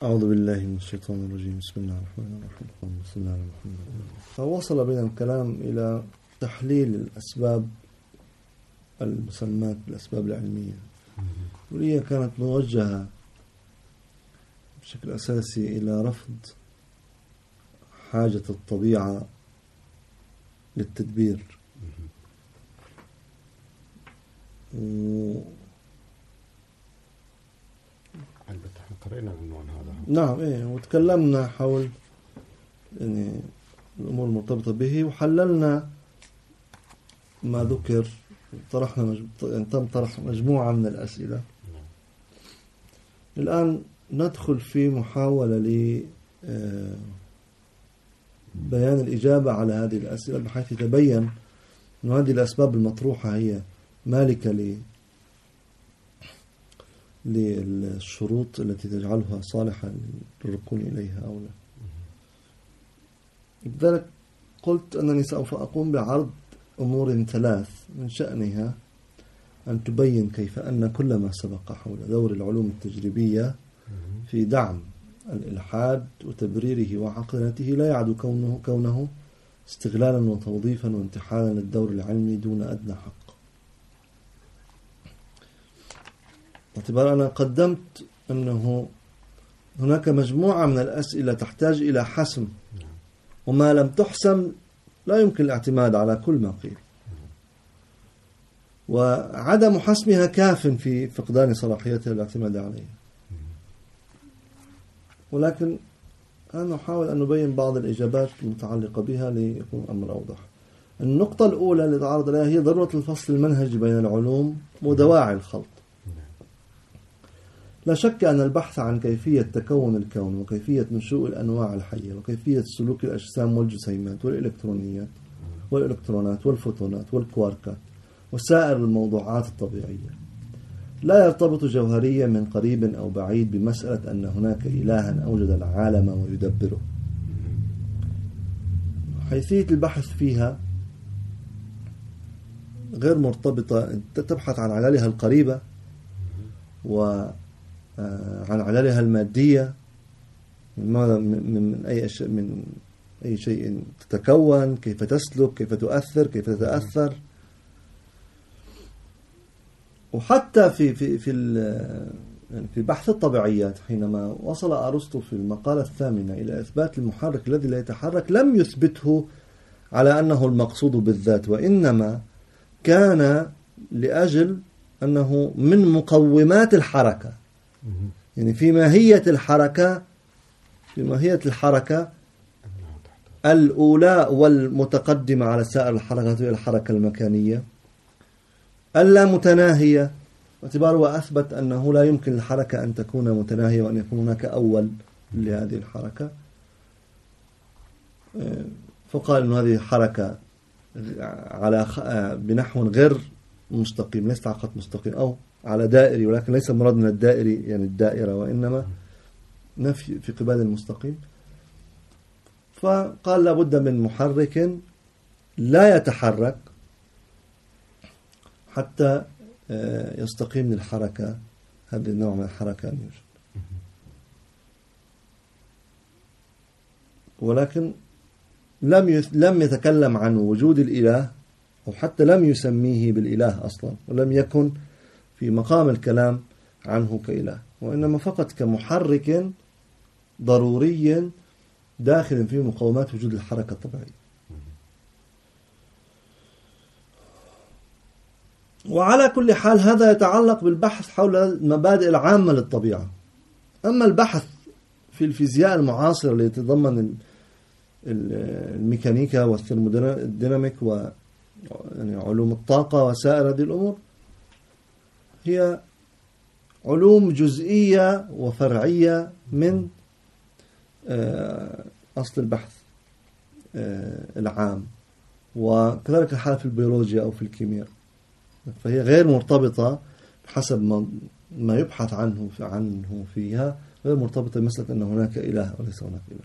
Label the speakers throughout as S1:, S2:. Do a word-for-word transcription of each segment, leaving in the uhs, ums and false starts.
S1: أعوذ بالله من الشيطان الرجيم. بسم الله الرحمن الرحيم. اللهم صل على محمد. فوصل بنا الكلام إلى تحليل الأسباب المسمات بالأسباب العلمية، واللي كانت موجهة بشكل أساسي إلى رفض حاجة الطبيعة للتدبير. و...
S2: احنا قرأنا العنوان هذا.
S1: نعم إيه، وتكلمنا حول يعني الأمور المرتبطة به، وحللنا ما ذكر. طرحنا مج... يعني تم طرح مجموعة من الأسئلة. الآن ندخل في محاولة ل بيان الإجابة على هذه الأسئلة، بحيث يتبين أن هذه الأسباب المطروحة هي مالكة ل للشروط التي تجعلها صالحة للركون إليها أو لا. لذلك قلت أنني سوف أقوم بعرض أمور ثلاث من شأنها أن تبين كيف أن كل ما سبق حول دور العلوم التجريبية في دعم الإلحاد وتبريره وعقلنته لا يعد كونه, كونه استغلالا وتوظيفا وانتحالا للدور العلمي دون أدنى حق. باعتبار أنا قدمت أنه هناك مجموعة من الأسئلة تحتاج إلى حسم، وما لم تحسم لا يمكن الاعتماد على كل ما قيل، وعدم حسمها كاف في فقدان صلاحيتها الاعتماد عليها. ولكن أنا نحاول أن نبين بعض الإجابات المتعلقة بها ليكون الأمر أوضح. النقطة الأولى اللي تعرض عليها هي ضرورة الفصل المنهجي بين العلوم ودواعي الخلط. لا شك أن البحث عن كيفية تكون الكون وكيفية نشوء الأنواع الحية وكيفية سلوك الأجسام والجسيمات والإلكترونيات والإلكترونات والفوتونات والكواركات وسائر الموضوعات الطبيعية لا يرتبط جوهريا من قريب أو بعيد بمسألة أن هناك إلها أوجد العالم ويدبره. حيثية البحث فيها غير مرتبطة، تبحث عن علالها القريبة وعن علالها المادية، من من أي شيء من أي شيء تتكون، كيف تسلك، كيف تؤثر، كيف تتأثر. وحتى في في في يعني في بحث الطبيعيات، حينما وصل أرسطو في المقالة الثامنة إلى إثبات المحرك الذي لا يتحرك، لم يثبته على أنه المقصود بالذات، وإنما كان لأجل أنه من مقومات الحركة. يعني في ماهية الحركة في ماهية الحركة الأولى والمتقدمة على سائر الحركات هي الحركة المكانية اللا متناهية، باعتباره أثبت أنه لا يمكن الحركة أن تكون متناهية وأن يكون هناك أول لهذه الحركة. فقال أن هذه حركة على بنحو غير مستقيم، ليس فقط مستقيم، أو على دائري، ولكن ليس مراد من الدائري يعني الدائرة، وإنما نفي في قبال المستقيم. فقال لابد من محرك لا يتحرك حتى يستقيم للحركة هذا النوع من الحركة أن يوجد. ولكن لم لم يتكلم عن وجود الإله، أو حتى لم يسميه بالإله أصلا، ولم يكن في مقام الكلام عنه كإله، وإنما فقط كمحرك ضروري داخل في مقومات وجود الحركة الطبيعية. وعلى كل حال هذا يتعلق بالبحث حول المبادئ العامة للطبيعة. أما البحث في الفيزياء المعاصرة اللي يتضمن الميكانيكا والثيرموديناميك و يعني علوم الطاقة وسائر هذه الأمور، هي علوم جزئية وفرعية من أصل البحث العام، وكذلك الحال في البيولوجيا أو في الكيمياء. فهي غير مرتبطة بحسب ما ما يبحث عنه عنه فيها، غير مرتبطة بمسألة أن هناك إله وليس هناك إله.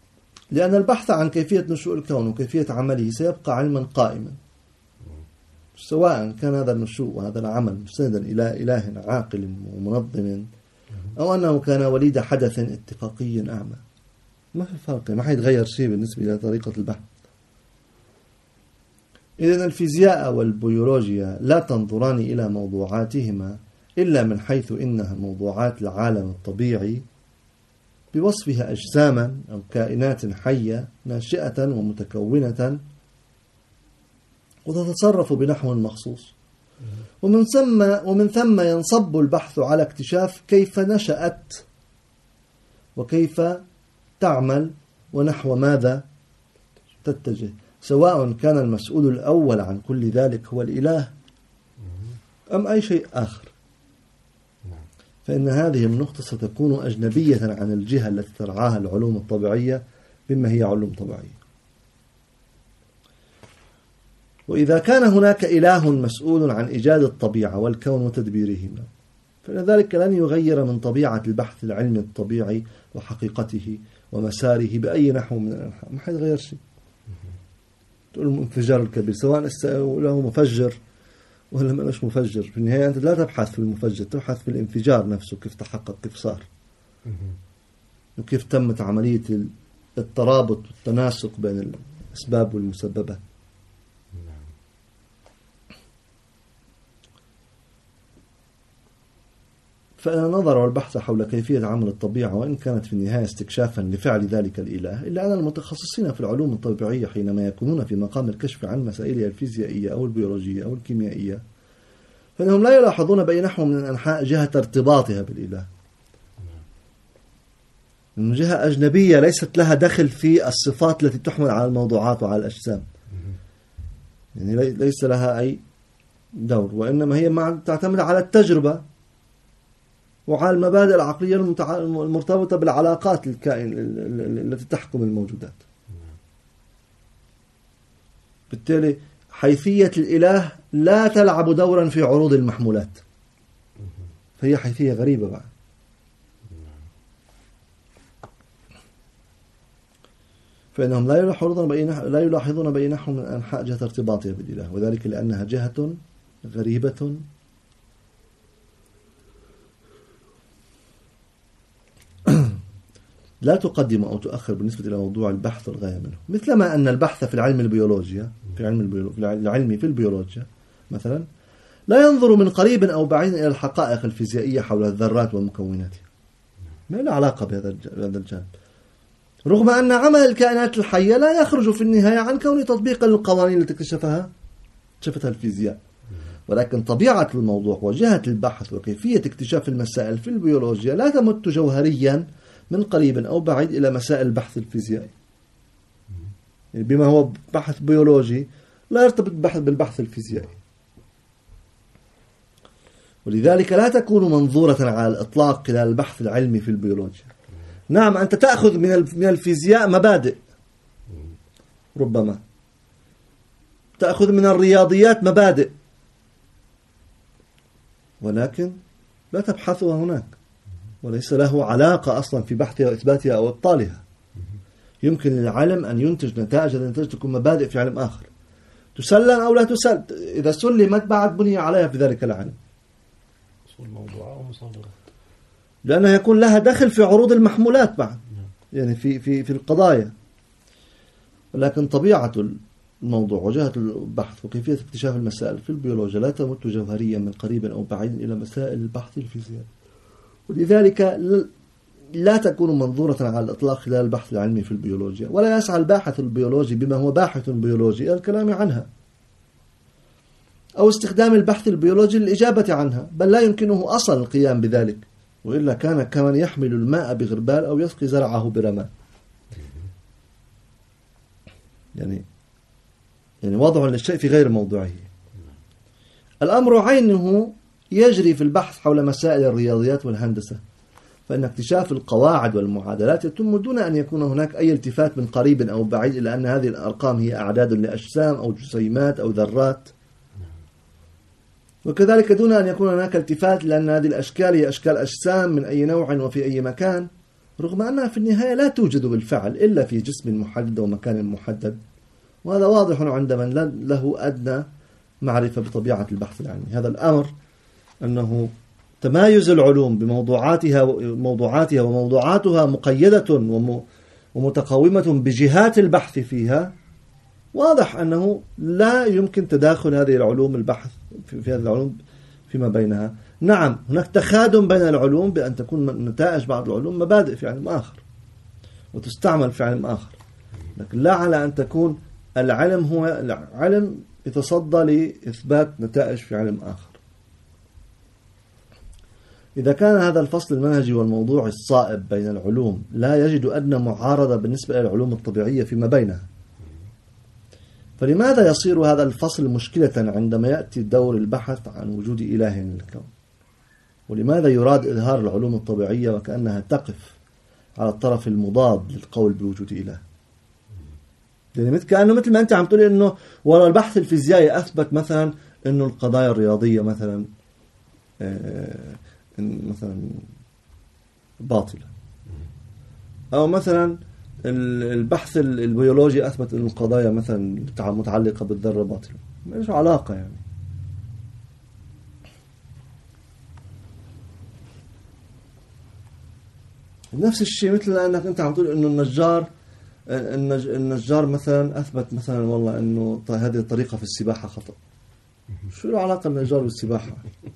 S1: لأن البحث عن كيفية نشوء الكون وكيفية عمله سيبقى علما قائما، سواء كان هذا النشوء وهذا العمل مستندا إلى إله عاقل ومنظم أو أنه كان وليد حدث اتفاقي أعمى، ما في فرق، ما حيتغير شيء بالنسبة إلى طريقة البحث. إذن الفيزياء والبيولوجيا لا تنظران إلى موضوعاتهما إلا من حيث إنها موضوعات العالم الطبيعي بوصفها أجساما أو كائنات حية ناشئة ومتكونة وتتصرف بنحو مخصوص، ومن ثم ومن ثم ينصب البحث على اكتشاف كيف نشأت وكيف تعمل ونحو ماذا تتجه، سواء كان المسؤول الأول عن كل ذلك هو الإله أم أي شيء آخر، فإن هذه النقطة ستكون أجنبية عن الجهة التي ترعاها العلوم الطبيعية بما هي علوم طبيعية. وإذا كان هناك إله مسؤول عن إيجاد الطبيعة والكون وتدبيرهما، فإن ذلك لن يغير من طبيعة البحث العلمي الطبيعي وحقيقته ومساره بأي نحو من الأنحاء، ما حيتغير شيء. تقول الانفجار الكبير سواء له مفجر ولا ما لهش مفجر، في النهاية أنت لا تبحث في المفجر، تبحث في الانفجار نفسه، كيف تحقق، كيف صار، وكيف تمت عملية الترابط والتناسق بين الأسباب والمسببات. فإن نظر البحث حول كيفية عمل الطبيعة وإن كانت في النهاية استكشافا لفعل ذلك الإله، إلا أن المتخصصين في العلوم الطبيعية حينما يكونون في مقام الكشف عن مسائلها الفيزيائية أو البيولوجية أو الكيميائية، فإنهم لا يلاحظون بأي نحو من الأنحاء جهة ارتباطها بالإله، من جهة أجنبية ليست لها دخل في الصفات التي تحمل على الموضوعات وعلى الأجسام، يعني ليس لها أي دور، وإنما هي تعتمد على التجربة وعلى المبادئ العقلية المرتبطة بالعلاقات الكائن التي تحكم الموجودات. بالتالي حيثية الإله لا تلعب دورا في عروض المحمولات، فهي حيثية غريبة بعد. فإنهم لا يلاحظون بأي نحو لا يلاحظون بأي نحو من أنحاء جهة ارتباطها بالإله، وذلك لأنها جهة غريبة لا تقدم أو تؤخر بالنسبة إلى موضوع البحث والغاية منه، مثلما أن البحث في العلم البيولوجيا في العلم البيولوجيا في العلم في البيولوجيا مثلا لا ينظر من قريب أو بعيد إلى الحقائق الفيزيائية حول الذرات ومكوناتها، ما له علاقة بهذا الجانب، رغم أن عمل الكائنات الحية لا يخرج في النهاية عن كون تطبيقا للقوانين التي اكتشفها اكتشفتها الفيزياء، ولكن طبيعة الموضوع وجهة البحث وكيفية اكتشاف المسائل في البيولوجيا لا تمت جوهريا من قريب أو بعيد إلى مسائل البحث الفيزيائي، يعني بما هو بحث بيولوجي لا يرتبط بحث بالبحث الفيزيائي، ولذلك لا تكون منظورة على الإطلاق إلى البحث العلمي في البيولوجيا. نعم أنت تأخذ من الفيزياء مبادئ، ربما تأخذ من الرياضيات مبادئ، ولكن لا تبحثها هناك، وليس له علاقة أصلا في بحثها وإثباتها أو إبطالها. يمكن للعلم أن ينتج نتائج النتائج تكون مبادئ في علم آخر تسلم أو لا تسلم، إذا سلمت بعد بني عليها في ذلك العلم
S2: موضوع ومصادرات،
S1: لأنها يكون لها دخل في عروض المحمولات بعد، يعني في في في القضايا، ولكن طبيعة الموضوع وجهة البحث وكيفية اكتشاف المسائل في البيولوجيا لا تمت جوهريا من قريب أو بعيد إلى مسائل البحث الفيزيائي، ولذلك لا تكون منظورة على الإطلاق خلال البحث العلمي في البيولوجيا، ولا يسعى الباحث البيولوجي بما هو باحث بيولوجي إلى الكلام عنها أو استخدام البحث البيولوجي للإجابة عنها، بل لا يمكنه أصلا القيام بذلك، وإلا كان كمن يحمل الماء بغربال أو يسقي زرعه برمال، يعني يعني وضع للشيء في غير موضوعه. الأمر عينه يجري في البحث حول مسائل الرياضيات والهندسة، فإن اكتشاف القواعد والمعادلات يتم دون أن يكون هناك أي التفات من قريب أو بعيد إلى أن هذه الأرقام هي أعداد لأجسام أو جسيمات أو ذرات، وكذلك دون أن يكون هناك التفات لأن هذه الأشكال هي أشكال أجسام من أي نوع وفي أي مكان، رغم أنها في النهاية لا توجد بالفعل إلا في جسم محدد ومكان محدد، وهذا واضح عند من له أدنى معرفة بطبيعة البحث العلمي. هذا الأمر أنه تمايز العلوم بموضوعاتها وموضوعاتها وموضوعاتها مقيدة ومتقومة بجهات البحث فيها، واضح أنه لا يمكن تداخل هذه العلوم البحث في هذه العلوم فيما بينها. نعم هناك تخادم بين العلوم بأن تكون نتائج بعض العلوم مبادئ في علم آخر وتستعمل في علم آخر، لكن لا على أن تكون العلم هو علم يتصدى لإثبات نتائج في علم آخر. إذا كان هذا الفصل المنهجي والموضوع الصائب بين العلوم لا يجد أدنى معارضة بالنسبة إلى العلوم الطبيعية فيما بينها، فلماذا يصير هذا الفصل مشكلة عندما يأتي دور البحث عن وجود إله للكون؟ ولماذا يراد إظهار العلوم الطبيعية وكأنها تقف على الطرف المضاد للقول بوجود إله؟ يعني مثل كأنه مثل ما أنت عم تقول إنه وراء البحث الفيزيائي أثبت مثلا إنه القضايا الرياضية مثلا آه مثلا باطلة، أو مثلا البحث البيولوجي أثبت أن القضايا مثلا متعلقة بالذرة باطلة. ما إيش علاقة يعني؟ نفس الشيء مثل أنك أنت عم تقول إنه النجار النجار مثلا أثبت مثلا والله إنه هذه الطريقة في السباحة خطأ. شو له علاقة النجار بالسباحة؟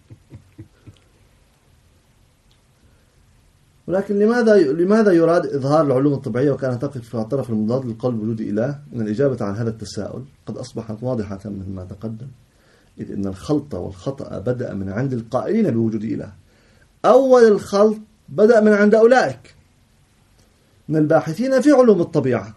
S1: ولكن لماذا لماذا يراد إظهار العلوم الطبيعية وكانت تقف على الطرف المضاد للقول بوجود إله؟ إن الإجابة عن هذا التساؤل قد أصبحت واضحة مثل ما تقدم، إذ إن الخلط والخطأ بدأ من عند القائلين بوجود إله. أول الخلط بدأ من عند أولئك من الباحثين في علوم الطبيعة،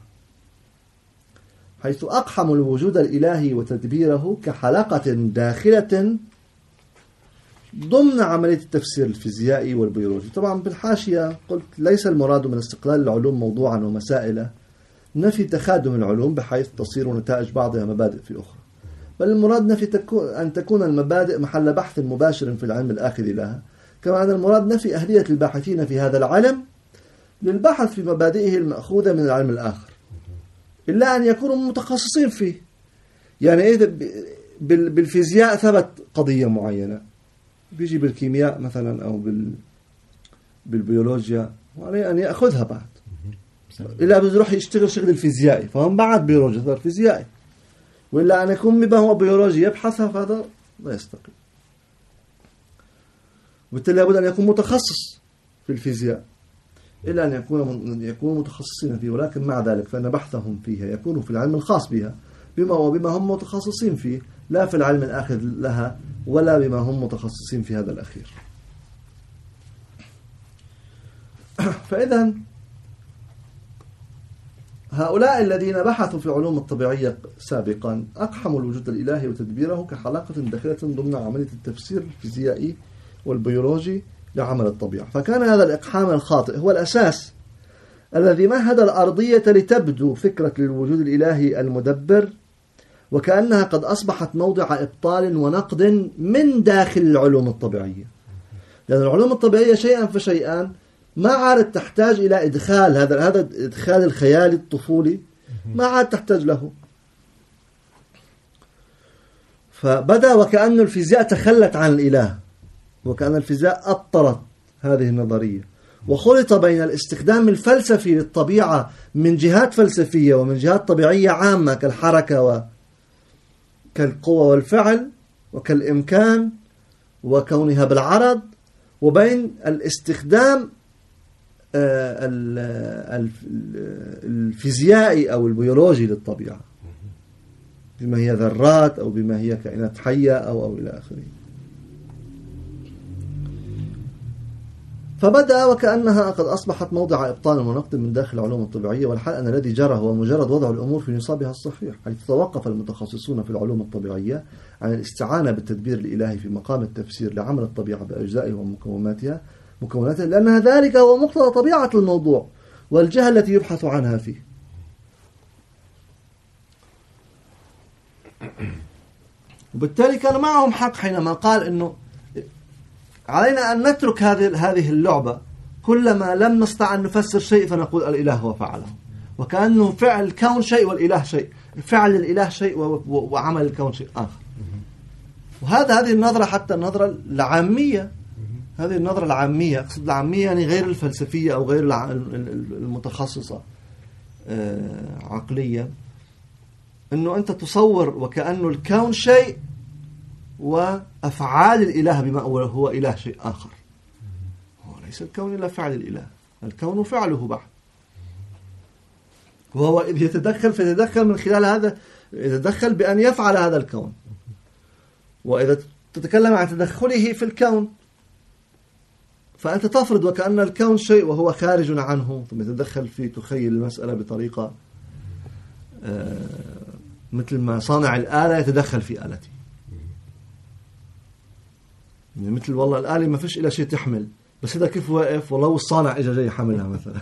S1: حيث أقحموا الوجود الإلهي وتدبيره كحلقة داخلة ضمن عملية التفسير الفيزيائي والبيولوجي. طبعا بالحاشية قلت ليس المراد من استقلال العلوم موضوعا ومسائل نفي تخادم العلوم بحيث تصير نتائج بعضها مبادئ في أخرى، بل المراد نفي تكون أن تكون المبادئ محل بحث مباشر في العلم الآخذ لها، كما أن المراد نفي أهلية الباحثين في هذا العلم للبحث في مبادئه المأخوذة من العلم الآخر، إلا أن يكونوا متخصصين فيه. يعني إذا بالفيزياء ثبت قضية معينة، بيجي بالكيمياء مثلا أو بال بالبيولوجيا وعليه أن يأخذها بعد، إلا بيروح يشتغل شغل الفيزيائي فهم بعد بيولوجيا صار فيزيائي، وإلا أن يكون مما هو بيولوجي يبحثها فهذا لا يستقيم. وبالتالي لابد أن يكون متخصص في الفيزياء، إلا أن يكون يكونوا متخصصين فيه، ولكن مع ذلك فإن بحثهم فيها يكون في العلم الخاص بها بما وبما هم متخصصين فيه، لا في العلم الآخر لها ولا بما هم متخصصين في هذا الأخير. فإذا هؤلاء الذين بحثوا في علوم الطبيعية سابقا أقحموا الوجود الإلهي وتدبيره كحلقة داخلة ضمن عملية التفسير الفيزيائي والبيولوجي لعمل الطبيعة. فكان هذا الإقحام الخاطئ هو الأساس الذي مهد الأرضية لتبدو فكرة الوجود الإلهي المدبر وكأنها قد أصبحت موضع إبطال ونقد من داخل العلوم الطبيعية، لأن العلوم الطبيعية شيئا فشيئا ما عاد تحتاج إلى إدخال هذا هذا إدخال الخيال الطفولي، ما عاد تحتاج له. فبدأ وكأن الفيزياء تخلت عن الإله، وكأن الفيزياء أبطلت هذه النظرية، وخلط بين الاستخدام الفلسفي للطبيعة من جهات فلسفية ومن جهات طبيعية عامة كالحركة وكالقوة والفعل وكالإمكان وكونها بالعرض، وبين الاستخدام الفيزيائي أو البيولوجي للطبيعة بما هي ذرات أو بما هي كائنات حية أو أو إلى آخره. فبدأ وكأنها قد أصبحت موضع إبطال ونقد من داخل العلوم الطبيعية، والحال أن الذي جرى هو مجرد وضع الأمور في نصابها الصحيح، حيث توقف المتخصصون في العلوم الطبيعية عن الاستعانة بالتدبير الإلهي في مقام التفسير لعمل الطبيعة بأجزائها ومكوناتها مكوناتها لأن ذلك هو مقتضى طبيعة الموضوع والجهة التي يبحث عنها فيه. وبالتالي كان معهم حق حينما قال إنه علينا أن نترك هذه هذه اللعبة، كلما لم نستطع أن نفسر شيء فنقول الإله هو فعله، وكأنه فعل الكون شيء والإله شيء، فعل الإله شيء وعمل الكون شيء آخر. وهذا هذه النظرة حتى النظرة العامية، هذه النظرة العامية، أقصد العامية يعني غير الفلسفية أو غير المتخصصة عقليا، أنه أنت تصور وكأنه الكون شيء وأفعال الإله بما هو إله شيء آخر. هو ليس الكون إلا فعل الإله، الكون فعله بعد، وهو إذ يتدخل فيتدخل من خلال هذا، يتدخل بأن يفعل هذا الكون. وإذا تتكلم عن تدخله في الكون فأنت تفرض وكأن الكون شيء وهو خارج عنه، ثم يتدخل في تخيل المسألة بطريقة مثل ما صانع الآلة يتدخل في آلته، يعني مثل والله الآلة ما فيش إلا شيء تحمل، بس هذا كيف واقف والله هو الصانع إجا جاي حملها مثلا.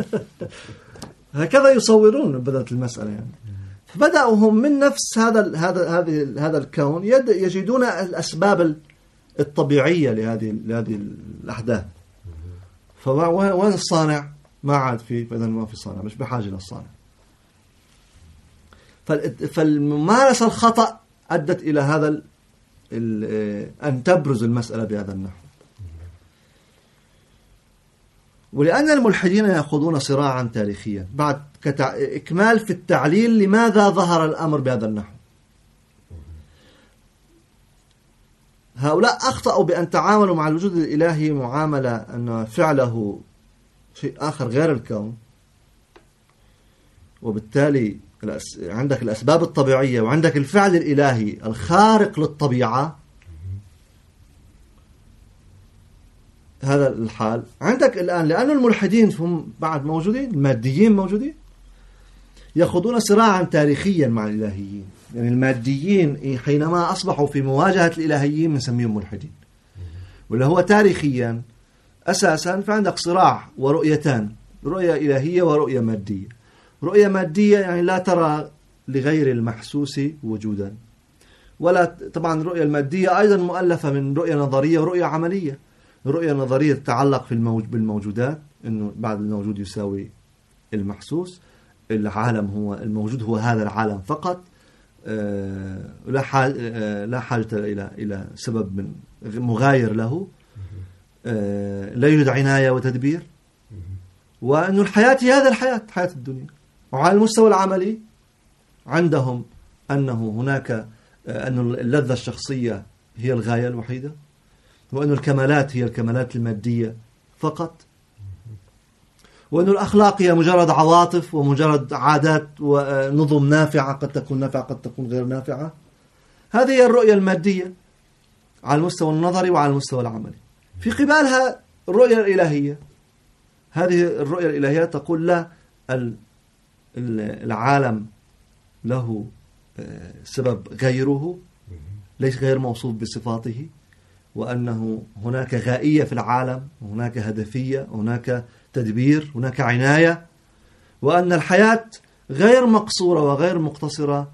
S1: هكذا يصورون بدأت المسألة يعني. فبدأوا هم من نفس هذا هذا هذه هذا الكون يجدون الأسباب الطبيعية لهذه لهذه الأحداث. فوين الصانع؟ ما عاد فيه، فإذا ما في صانع، مش بحاجة للصانع. فالممارسة الخطأ أدت إلى هذا أن تبرز المسألة بهذا النحو. ولأن الملحدين يأخذون صراعا تاريخيا بعد إكمال في التعليل لماذا ظهر الأمر بهذا النحو، هؤلاء أخطأوا بأن تعاملوا مع الوجود الإلهي معاملة أن فعله شيء آخر غير الكون، وبالتالي عندك الأسباب الطبيعية وعندك الفعل الإلهي الخارق للطبيعة. هذا الحال عندك الآن، لأن الملحدين هم بعد موجودين، الماديين موجودين، يخوضون صراعا تاريخيا مع الإلهيين. يعني الماديين حينما أصبحوا في مواجهة الإلهيين نسميهم ملحدين، واللي هو تاريخيا أساسا فعندك صراع ورؤيتان، رؤية إلهية ورؤية مادية. رؤية مادية يعني لا ترى لغير المحسوس وجودا، ولا طبعا الرؤية المادية أيضا مؤلفة من رؤية نظرية ورؤية عملية. رؤية نظرية تتعلق في الموج بالموجودات، إنه بعد الموجود يساوي المحسوس، العالم هو الموجود هو هذا العالم فقط، آه لا حاجة آه لا حاجة إلى إلى سبب من مغاير له، آه لا يوجد عناية وتدبير، وأنه الحياة هي هذا الحياة، حياة الدنيا. وعلى المستوى العملي عندهم أنه هناك آه أن اللذة الشخصية هي الغاية الوحيدة، وأن الكمالات هي الكمالات المادية فقط، وأن الأخلاق هي مجرد عواطف ومجرد عادات ونظم نافعة، قد تكون نافعة قد تكون غير نافعة. هذه هي الرؤية المادية على المستوى النظري وعلى المستوى العملي. في قبالها الرؤية الإلهية، هذه الرؤية الإلهية تقول لا، العالم له سبب غيره ليس غير موصوف بصفاته، وأنه هناك غائية في العالم، وهناك هدفية، وهناك تدبير، هناك عناية، وأن الحياة غير مقصورة وغير مقتصرة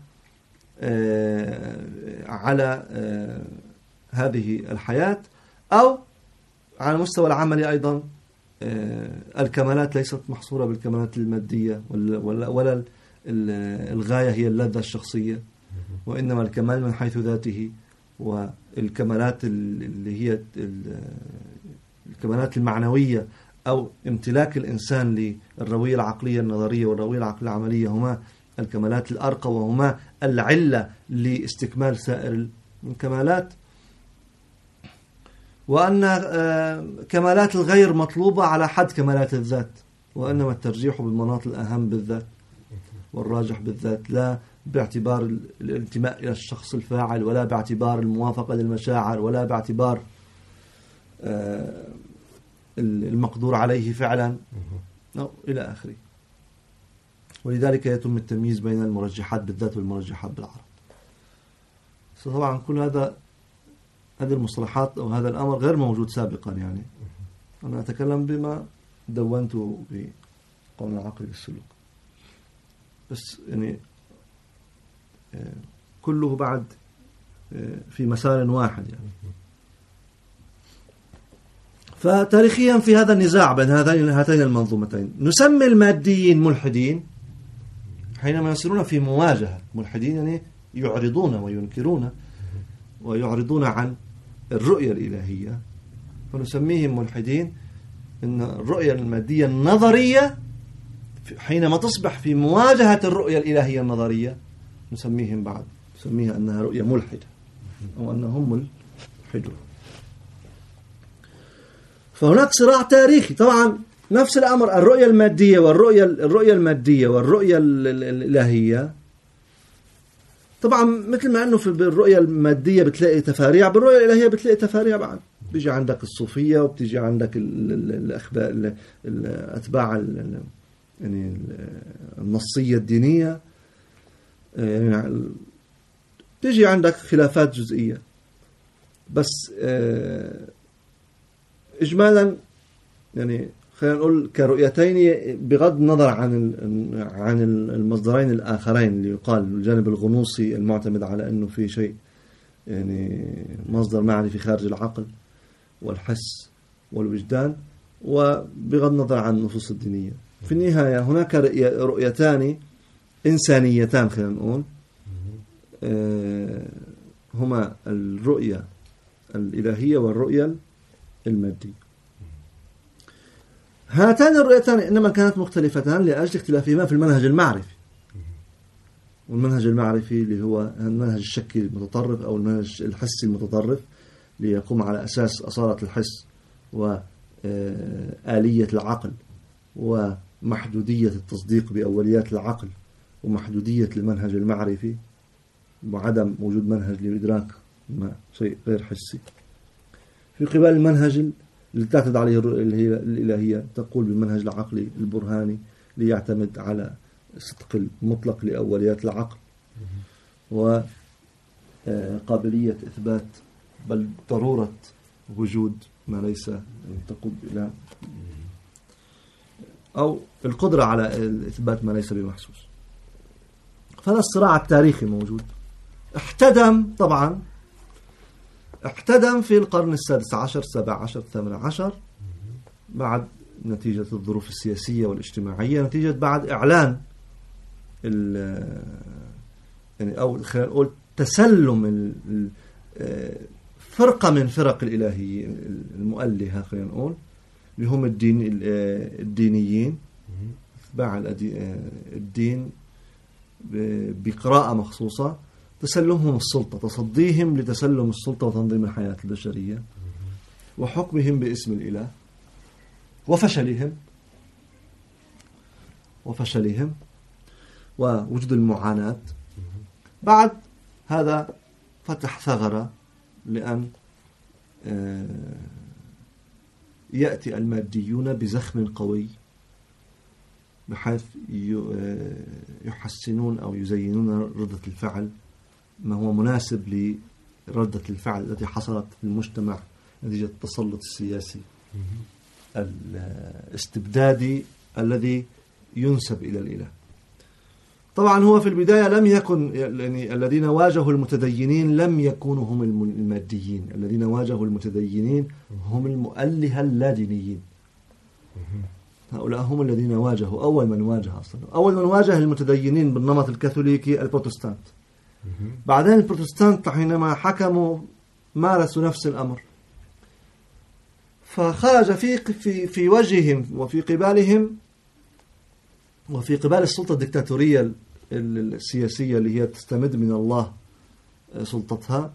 S1: على هذه الحياة. أو على المستوى العملي أيضا الكمالات ليست محصورة بالكمالات المادية، ولا, ولا الغاية هي اللذة الشخصية، وإنما الكمال من حيث ذاته، والكمالات اللي هي الكمالات المعنوية أو امتلاك الإنسان للروية العقلية النظرية والروية العقلية العملية هما الكمالات الأرقى، وهما العلة لاستكمال سائر الكمالات. وأن كمالات الغير مطلوبة على حد كمالات الذات، وإنما الترجيح بالمناط الأهم بالذات والراجح بالذات، لا باعتبار الانتماء إلى الشخص الفاعل، ولا باعتبار الموافقة للمشاعر، ولا باعتبار المقدور عليه فعلا، أو إلى آخره. ولذلك يتم التمييز بين المرجحات بالذات والمرجحات بالعرض. طبعا كل هذا هذه المصطلحات أو هذا الأمر غير موجود سابقا. يعني أنا أتكلم بما دونته بقول العقل والسلوك، بس يعني كله بعد في مسار واحد يعني. فتاريخيا في هذا النزاع بين هاتين هاتين المنظومتين نسمي الماديين ملحدين حينما يصيرون في مواجهة. ملحدين يعني يعرضون وينكرون ويعرضون عن الرؤية الإلهية، فنسميهم ملحدين. إن الرؤية المادية النظرية حينما تصبح في مواجهة الرؤية الإلهية النظرية نسميهم بعد نسميها أنها رؤية ملحدة أو أنهم ملحدون. فهناك صراع تاريخي طبعا. نفس الأمر الرؤية المادية والرؤية الرؤية المادية والرؤية الإلهية. طبعا مثل ما أنه في الرؤية المادية بتلاقي تفاريع، بالرؤية الإلهية بتلاقي تفاريع بعد. بيجي عندك الصوفية وبتيجي عندك الأخبار الأتباع يعني النصية الدينية، يعني تيجي عندك خلافات جزئية. بس إجمالا يعني خلينا نقول كرؤيتين بغض النظر عن عن المصدرين الآخرين اللي يقال الجانب الغنوصي المعتمد على أنه في شيء يعني مصدر معرفي خارج العقل والحس والوجدان، وبغض النظر عن النصوص الدينية. في النهاية هناك رؤيتان إنسانيتان خلينا نقول، هما الرؤية الإلهية والرؤية المادية. هاتان الرؤيتان إنما كانت مختلفتان لأجل اختلافهما في المنهج المعرفي. والمنهج المعرفي اللي هو المنهج الشكي المتطرف أو المنهج الحسي المتطرف، ليقوم على أساس أصالة الحس وآلية العقل ومحدودية التصديق بأوليات العقل ومحدودية المنهج المعرفي وعدم وجود منهج لإدراك ما شيء غير حسي. في قبال المنهج اللي تعتمد عليه الرؤية الإلهية تقول بالمنهج العقلي البرهاني ليعتمد على الصدق المطلق لأوليات العقل وقابلية إثبات بل ضرورة وجود ما ليس تقود إلى أو القدرة على إثبات ما ليس بمحسوس. فهذا الصراع التاريخي موجود. احتدم طبعا احتدم في القرن السادس عشر السابع عشر الثامن عشر بعد نتيجة الظروف السياسية والاجتماعية، نتيجة بعد إعلان يعني أو خلينا نقول تسلم فرقة من فرق الإلهية المؤلهة خلينا نقول اللي هم الدين الدينيين اتباع الدين بقراءة مخصوصة، تسلمهم السلطة، تصديهم لتسلم السلطة وتنظيم الحياة البشرية وحكمهم باسم الإله وفشلهم وفشلهم ووجود المعاناة. بعد هذا فتح ثغرة لأن يأتي الماديون بزخم قوي بحيث يحسنون أو يزينون ردة الفعل ما هو مناسب لردة الفعل التي حصلت في المجتمع نتيجة التسلط السياسي الاستبدادي الذي ينسب إلى الإله. طبعا هو في البداية لم يكن يعني الذين واجهوا المتدينين لم يكونوا هم الماديين، الذين واجهوا المتدينين هم المؤلهة اللادينيين. هؤلاء هم الذين واجهوا أول من واجه أصلا أول من واجه المتدينين بالنمط الكاثوليكي البروتستانت. بعدين البروتستانت حينما حكموا مارسوا نفس الأمر، فخرج في في في وجههم وفي قبالهم وفي قبال السلطة الدكتاتورية السياسية اللي هي تستمد من الله سلطتها،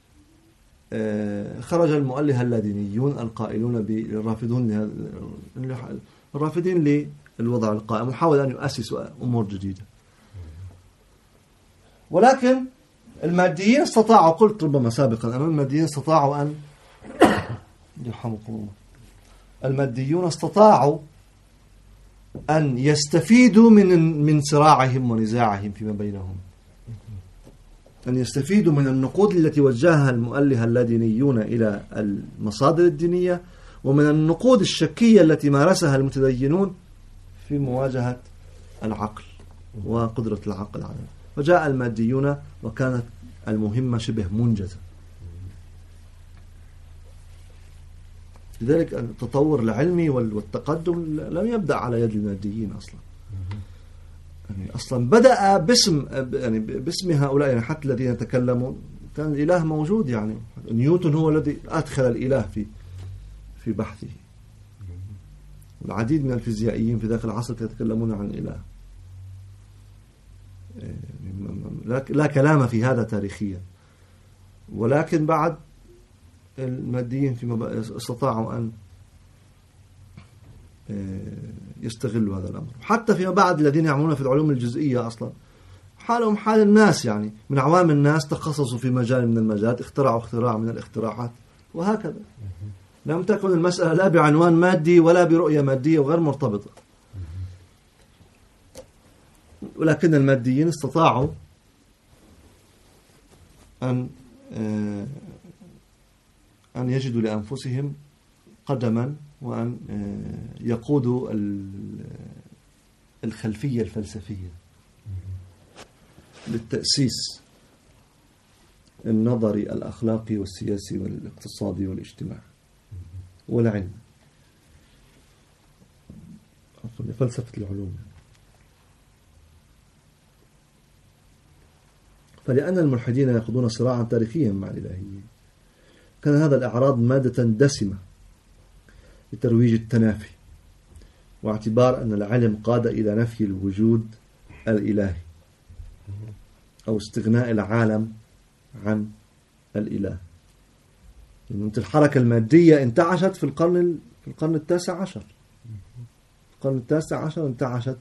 S1: خرج المؤلهة اللادينيون القائلون بالرافضون الرافضين للوضع القائم وحاول أن يؤسسوا أمور جديدة. ولكن الماديين استطاعوا، قلت ربما سابقا أن الماديين استطاعوا أن يرحمكم الله الماديون استطاعوا أن يستفيدوا من من صراعهم ونزاعهم فيما بينهم، أن يستفيدوا من النقود التي وجهها المؤلهة اللادينيون إلى المصادر الدينية ومن النقود الشكية التي مارسها المتدينون في مواجهة العقل وقدرة العقل عليه. فجاء الماديون وكانت المهمة شبه منجزة. لذلك التطور العلمي والتقدم لم يبدأ على يد الماديين أصلا. يعني أصلا بدأ باسم يعني باسم هؤلاء، يعني حتى الذين تكلموا كان الإله موجود، يعني نيوتن هو الذي أدخل الإله في في بحثه. والعديد من الفيزيائيين في ذاك العصر يتكلمون عن الإله. لا كلام في هذا تاريخيا، ولكن بعد الماديين فيما استطاعوا أن يستغلوا هذا الأمر. حتى فيما بعد الذين يعملون في العلوم الجزئية أصلا حالهم حال الناس، يعني من عوام الناس تخصصوا في مجال من المجالات، اخترعوا اختراع من الاختراعات، وهكذا. لم تكن المسألة لا بعنوان مادي ولا برؤية مادية وغير مرتبطة. ولكن الماديين استطاعوا أن أن يجدوا لأنفسهم قدما، وأن يقودوا الخلفية الفلسفية للتأسيس النظري الأخلاقي والسياسي والاقتصادي والاجتماعي والعلم، فلسفة العلوم. فلأن الملحدين يخوضون صراعا تاريخيا مع الإلهيين، كان هذا الإعراض مادة دسمة لترويج التنافي، واعتبار أن العلم قاد إلى نفي الوجود الإلهي أو استغناء العالم عن الإله. يعني الحركة المادية انتعشت في القرن في القرن التاسع عشر. القرن التاسع عشر انتعشت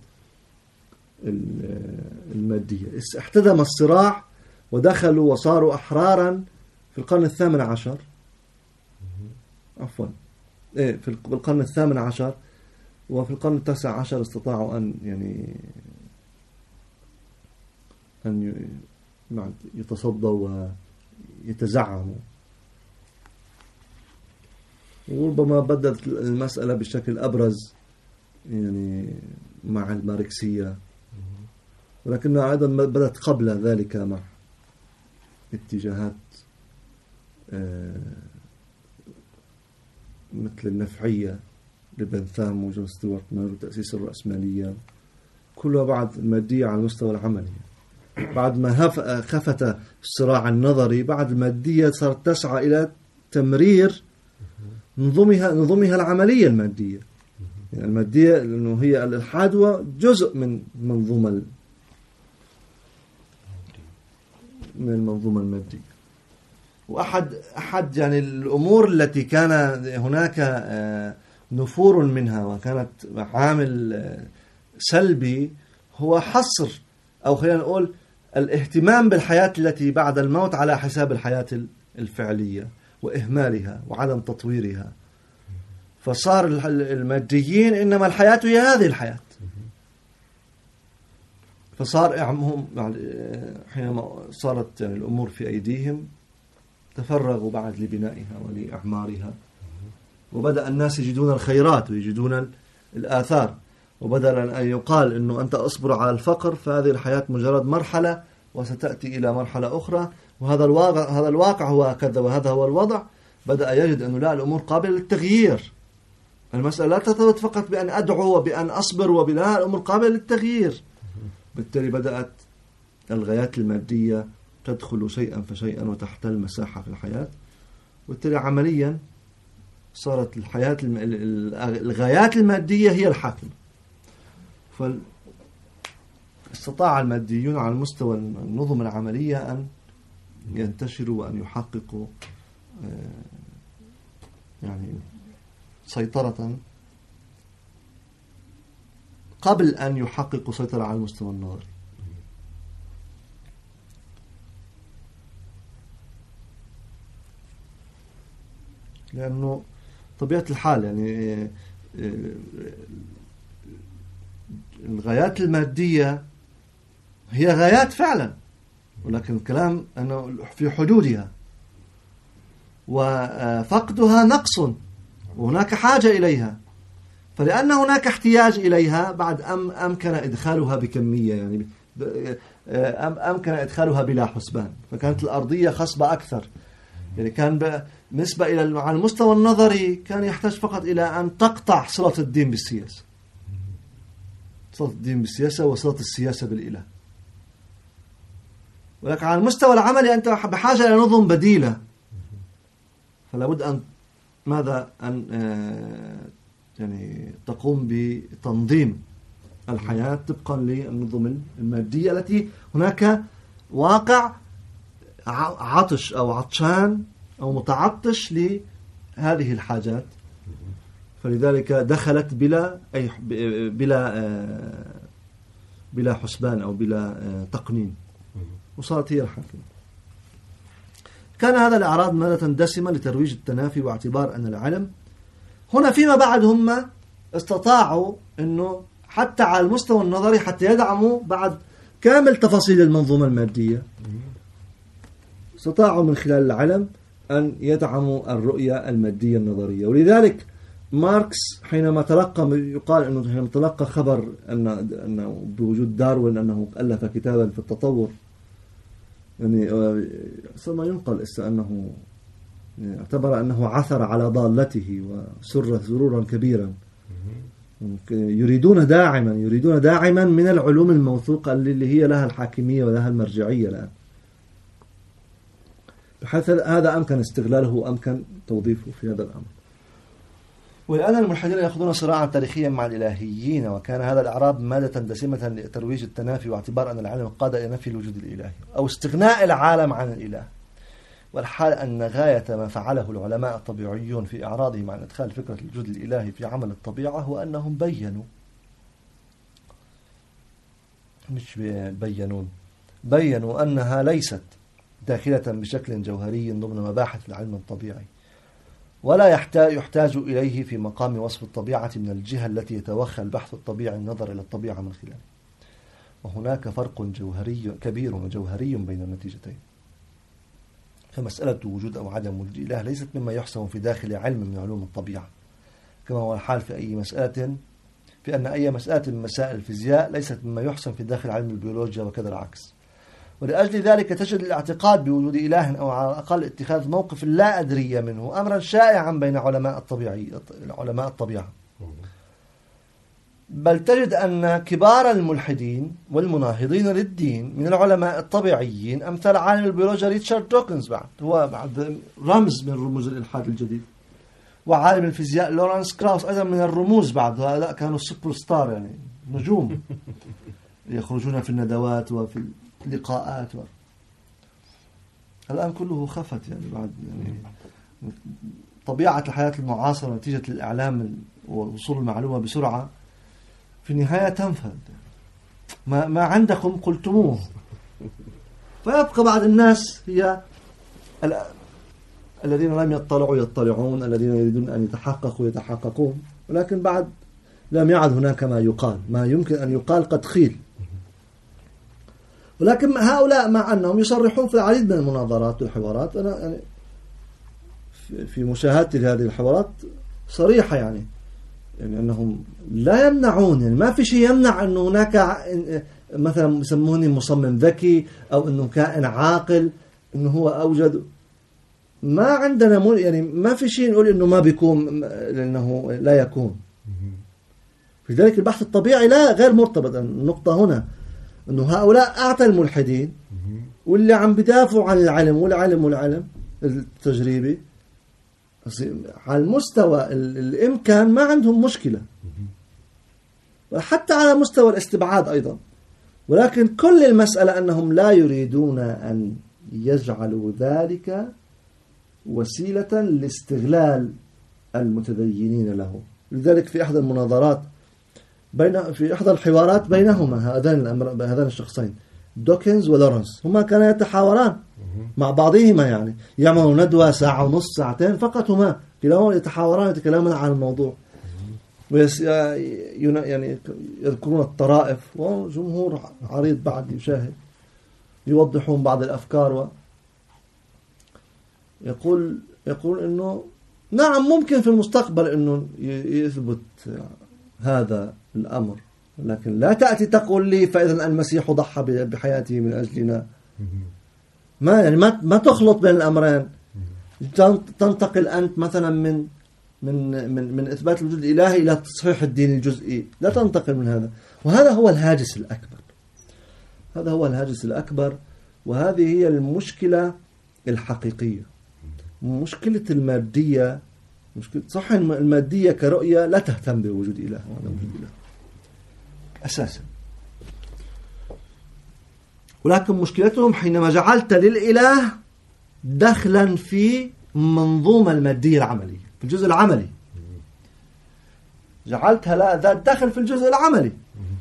S1: المادية، احتدم الصراع ودخلوا وصاروا أحرارا في القرن الثامن عشر. عفوا إيه في القرن الثامن عشر، وفي القرن التاسع عشر استطاعوا أن يعني أن يتصدوا ويتزعموا. وربما بدأت المسألة بشكل أبرز يعني مع الماركسية، ولكنها أيضا بدأت قبل ذلك مع اتجاهات مثل النفعية لبنثام وجون ستيوارت ميل وتأسيس الرأسمالية، كلها بعد المادية على المستوى العملي. بعد ما خفت الصراع النظري، بعد المادية صارت تسعى إلى تمرير نظمها نظمها العملية المادية. يعني المادية لأنه هي الحادوة جزء من منظومة من المنظومة المادية. وأحد أحد يعني الأمور التي كان هناك نفور منها وكانت عامل سلبي هو حصر، أو خلينا نقول الاهتمام بالحياة التي بعد الموت على حساب الحياة الفعلية وإهمالها وعدم تطويرها. فصار الماديين إنما الحياة هي هذه الحياة. فصار هم حينما صارت يعني الأمور في أيديهم تفرغوا بعد لبنائها ولإعمارها، وبدأ الناس يجدون الخيرات ويجدون الآثار. وبدلا أن يقال أنه أنت أصبر على الفقر، فهذه الحياة مجرد مرحلة وستأتي إلى مرحلة أخرى، وهذا الواقع هذا الواقع هو كذا وهذا هو الوضع. بدأ يجد أنه لا، الأمور قابلة للتغيير. المسألة لا ترتبط فقط بأن أدعو وبأن أصبر وبلا، الأمور قابلة للتغيير. بالتالي بدأت الغايات المادية تدخل شيئا فشيئا وتحتل مساحة في الحياة، وبالتالي عمليا صارت الحياة الغايات المادية هي الحاكمة. فاستطاع الماديون على مستوى النظم العملية أن ينتشروا وأن يحققوا يعني سيطرة قبل أن يحققوا سيطرة على المستوى النظري. لأنه طبيعة الحال يعني الغايات المادية هي غايات فعلا، ولكن الكلام أنه في حدودها، وفقدها نقص وهناك حاجة إليها. فلأن هناك احتياج إليها بعد أم أمكن إدخالها بكمية، يعني أم أمكن إدخالها بلا حسبان. فكانت الأرضية خصبة أكثر، يعني كان بالنسبة إلى على المستوى النظري كان يحتاج فقط إلى أن تقطع صلة الدين بالسياسة، صلة الدين بالسياسة وصلة السياسة بالإله. ولكن على المستوى العملي أنت بحاجة إلى نظم بديلة، فلا بد أن ماذا أن يعني تقوم بتنظيم الحياة طبقا للنظم المادية التي هناك واقع عطش أو عطشان أو متعطش لهذه الحاجات، فلذلك دخلت بلا أي بلا بلا حسبان أو بلا تقنين وصارت هي الحاكمة. كان هذا الإعراض مادة دسمة لترويج التنافي، واعتبار أن العلم هنا فيما بعد هم استطاعوا أنه حتى على المستوى النظري حتى يدعموا بعد كامل تفاصيل المنظومة المادية، استطاعوا من خلال العلم أن يدعموا الرؤية المادية النظرية. ولذلك ماركس حينما تلقى يقال أنه حينما تلقى خبر أن أنه بوجود داروين أنه ألف كتابا في التطور، يعني ثم ينقل أنه اعتبر أنه عثر على ضالته وسر سرورا كبيرا. يريدون داعما يريدون داعما من العلوم الموثوقة اللي هي لها الحاكمية ولها المرجعية الآن، بحيث هذا أمكن استغلاله وأمكن توظيفه في هذا الأمر. والآن الملحدين يأخذون صراعا تاريخيا مع الإلهيين، وكان هذا الإعراب مادة دسمة لترويج التنافي، واعتبار أن العلم قاد إلى نفي الوجود الإلهي أو استغناء العالم عن الإله. والحال أن غاية ما فعله العلماء الطبيعيون في إعراضهم عن إدخال فكرة الوجود الإلهي في عمل الطبيعة هو أنهم بيّنوا مش بيّنون بيّنوا أنها ليست داخلة بشكل جوهري ضمن مباحث العلم الطبيعي، ولا يحتاج إليه في مقام وصف الطبيعة من الجهة التي يتوخى البحث الطبيعي النظر إلى الطبيعة من خلاله. وهناك فرق جوهري كبير وجوهري بين النتيجتين. فمسألة وجود أو عدم وجود إله ليست مما يحسم في داخل علم من علوم الطبيعة، كما هو الحال في أي مسألة في أن أي مسألة من مسائل الفيزياء ليست مما يحسم في داخل علم البيولوجيا، وكذا العكس. ولأجل ذلك تجد الاعتقاد بوجود إله أو على الأقل اتخاذ موقف لا أدري منه أمرا شائعا بين علماء الطبيعي علماء الطبيعة. بل تجد أن كبار الملحدين والمناهضين للدين من العلماء الطبيعيين أمثال عالم البيولوجيا ريتشارد دوكنز، بعد هو بعد رمز من رموز الإلحاد الجديد، وعالم الفيزياء لورانس كراوس أيضا من الرموز، بعد هؤلاء كانوا سوبر ستار، يعني نجوم يخرجون في الندوات وفي اللقاءات و... الآن كله خفت، يعني بعد يعني طبيعة الحياة المعاصرة نتيجة الإعلام ووصول المعلومة بسرعة في النهاية تنفذ ما, ما عندكم قلتموه، فيبقى بعض الناس هي ال... الذين لم يطلعوا يطلعون، الذين يريدون أن يتحققوا يتحققون، ولكن بعد لم يعد هناك ما يقال، ما يمكن أن يقال قد قيل. ولكن هؤلاء مع أنهم يصرحون في العديد من المناظرات والحوارات، أنا يعني في مشاهدتي لهذه الحوارات صريحة، يعني يعني أنهم لا يمنعون، يعني ما في شيء يمنع أن هناك مثلا يسموني مصمم ذكي أو أنه كائن عاقل أنه هو أوجد، ما عندنا يعني ما في شيء نقول أنه ما بيكون لأنه لا يكون. في ذلك البحث الطبيعي لا غير مرتبط. النقطة هنا أنه هؤلاء أعطى الملحدين واللي عم بدافعوا عن العلم والعلم والعلم التجريبي على المستوى الإمكان ما عندهم مشكلة، وحتى على مستوى الاستبعاد أيضا. ولكن كل المسألة أنهم لا يريدون أن يجعلوا ذلك وسيلة لاستغلال المتدينين له. لذلك في أحد المناظرات بين في إحدى الحوارات بينهما هذان الأمر هذان الشخصين دوكنز ولورنس، هما كانا يتحاوران مع بعضهما، يعني يعملوا ندوة ساعة ونص ساعتين فقط، هما كلاهما يتحاوران يتكلمان عن الموضوع، يعني يذكرون الطرائف، وجمهور عريض بعد يشاهد، يوضحون بعض الأفكار، و يقول يقول إنه نعم ممكن في المستقبل إنه يثبت هذا الأمر، لكن لا تأتي تقول لي فإذا المسيح ضحى بحياته من أجلنا. ما يعني ما ما تخلط بين الأمرين، تنتقل أنت مثلا من من من من إثبات الوجود الإلهي إلى تصحيح الدين الجزئي، لا تنتقل من هذا. وهذا هو الهاجس الأكبر، هذا هو الهاجس الأكبر. وهذه هي المشكلة الحقيقية. مشكلة المادية، مشكلة صح المادية كرؤية لا تهتم بوجود إله وعدم وجود إله أساسا، ولكن مشكلتهم حينما جعلت للإله دخلا في منظومة المادية العملية، في الجزء العملي، جعلتها لا ذات دخل في الجزء العملي.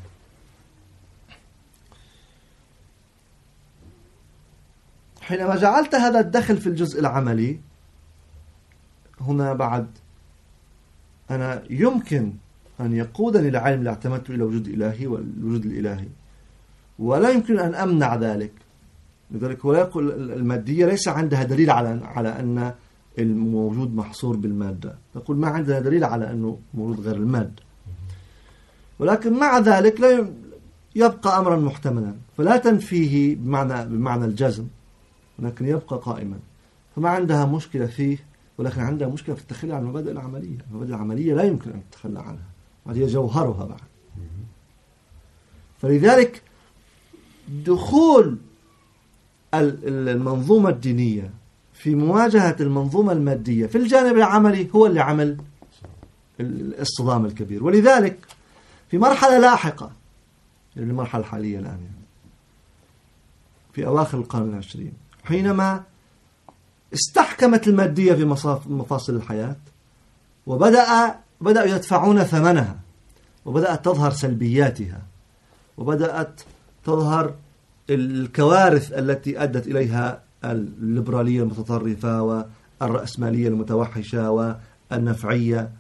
S1: حينما جعلت هذا الدخل في الجزء العملي، هنا بعد أنا يمكن أن يقودني العلم اللي اعتمدت إلى وجود إلهي والوجود الإلهي، ولا يمكن أن أمنع ذلك. لذلك ولا يقول المادية ليس عندها دليل على على أن الموجود محصور بالمادة، تقول ما عندها دليل على أنه موجود غير المادة، ولكن مع ذلك لا يبقى أمرا محتملا، فلا تنفيه بمعنى بمعنى الجزم، ولكن يبقى قائما. فما عندها مشكلة فيه، ولكن عندها مشكلة في التخلي عن المبادئ العملية. المبادئ العملية لا يمكن أن تتخلى عنها، وهي جوهرها بعد. فلذلك دخول المنظومة الدينية في مواجهة المنظومة المادية في الجانب العملي هو اللي عمل الصدام الكبير. ولذلك في مرحلة لاحقة، المرحلة الحالية الآن في أواخر القرن العشرين، حينما استحكمت المادية في مفاصل الحياة، وبدأ بدأوا يدفعون ثمنها، وبدأت تظهر سلبياتها، وبدأت تظهر الكوارث التي أدت إليها الليبرالية المتطرفة والرأسمالية المتوحشة والنفعية.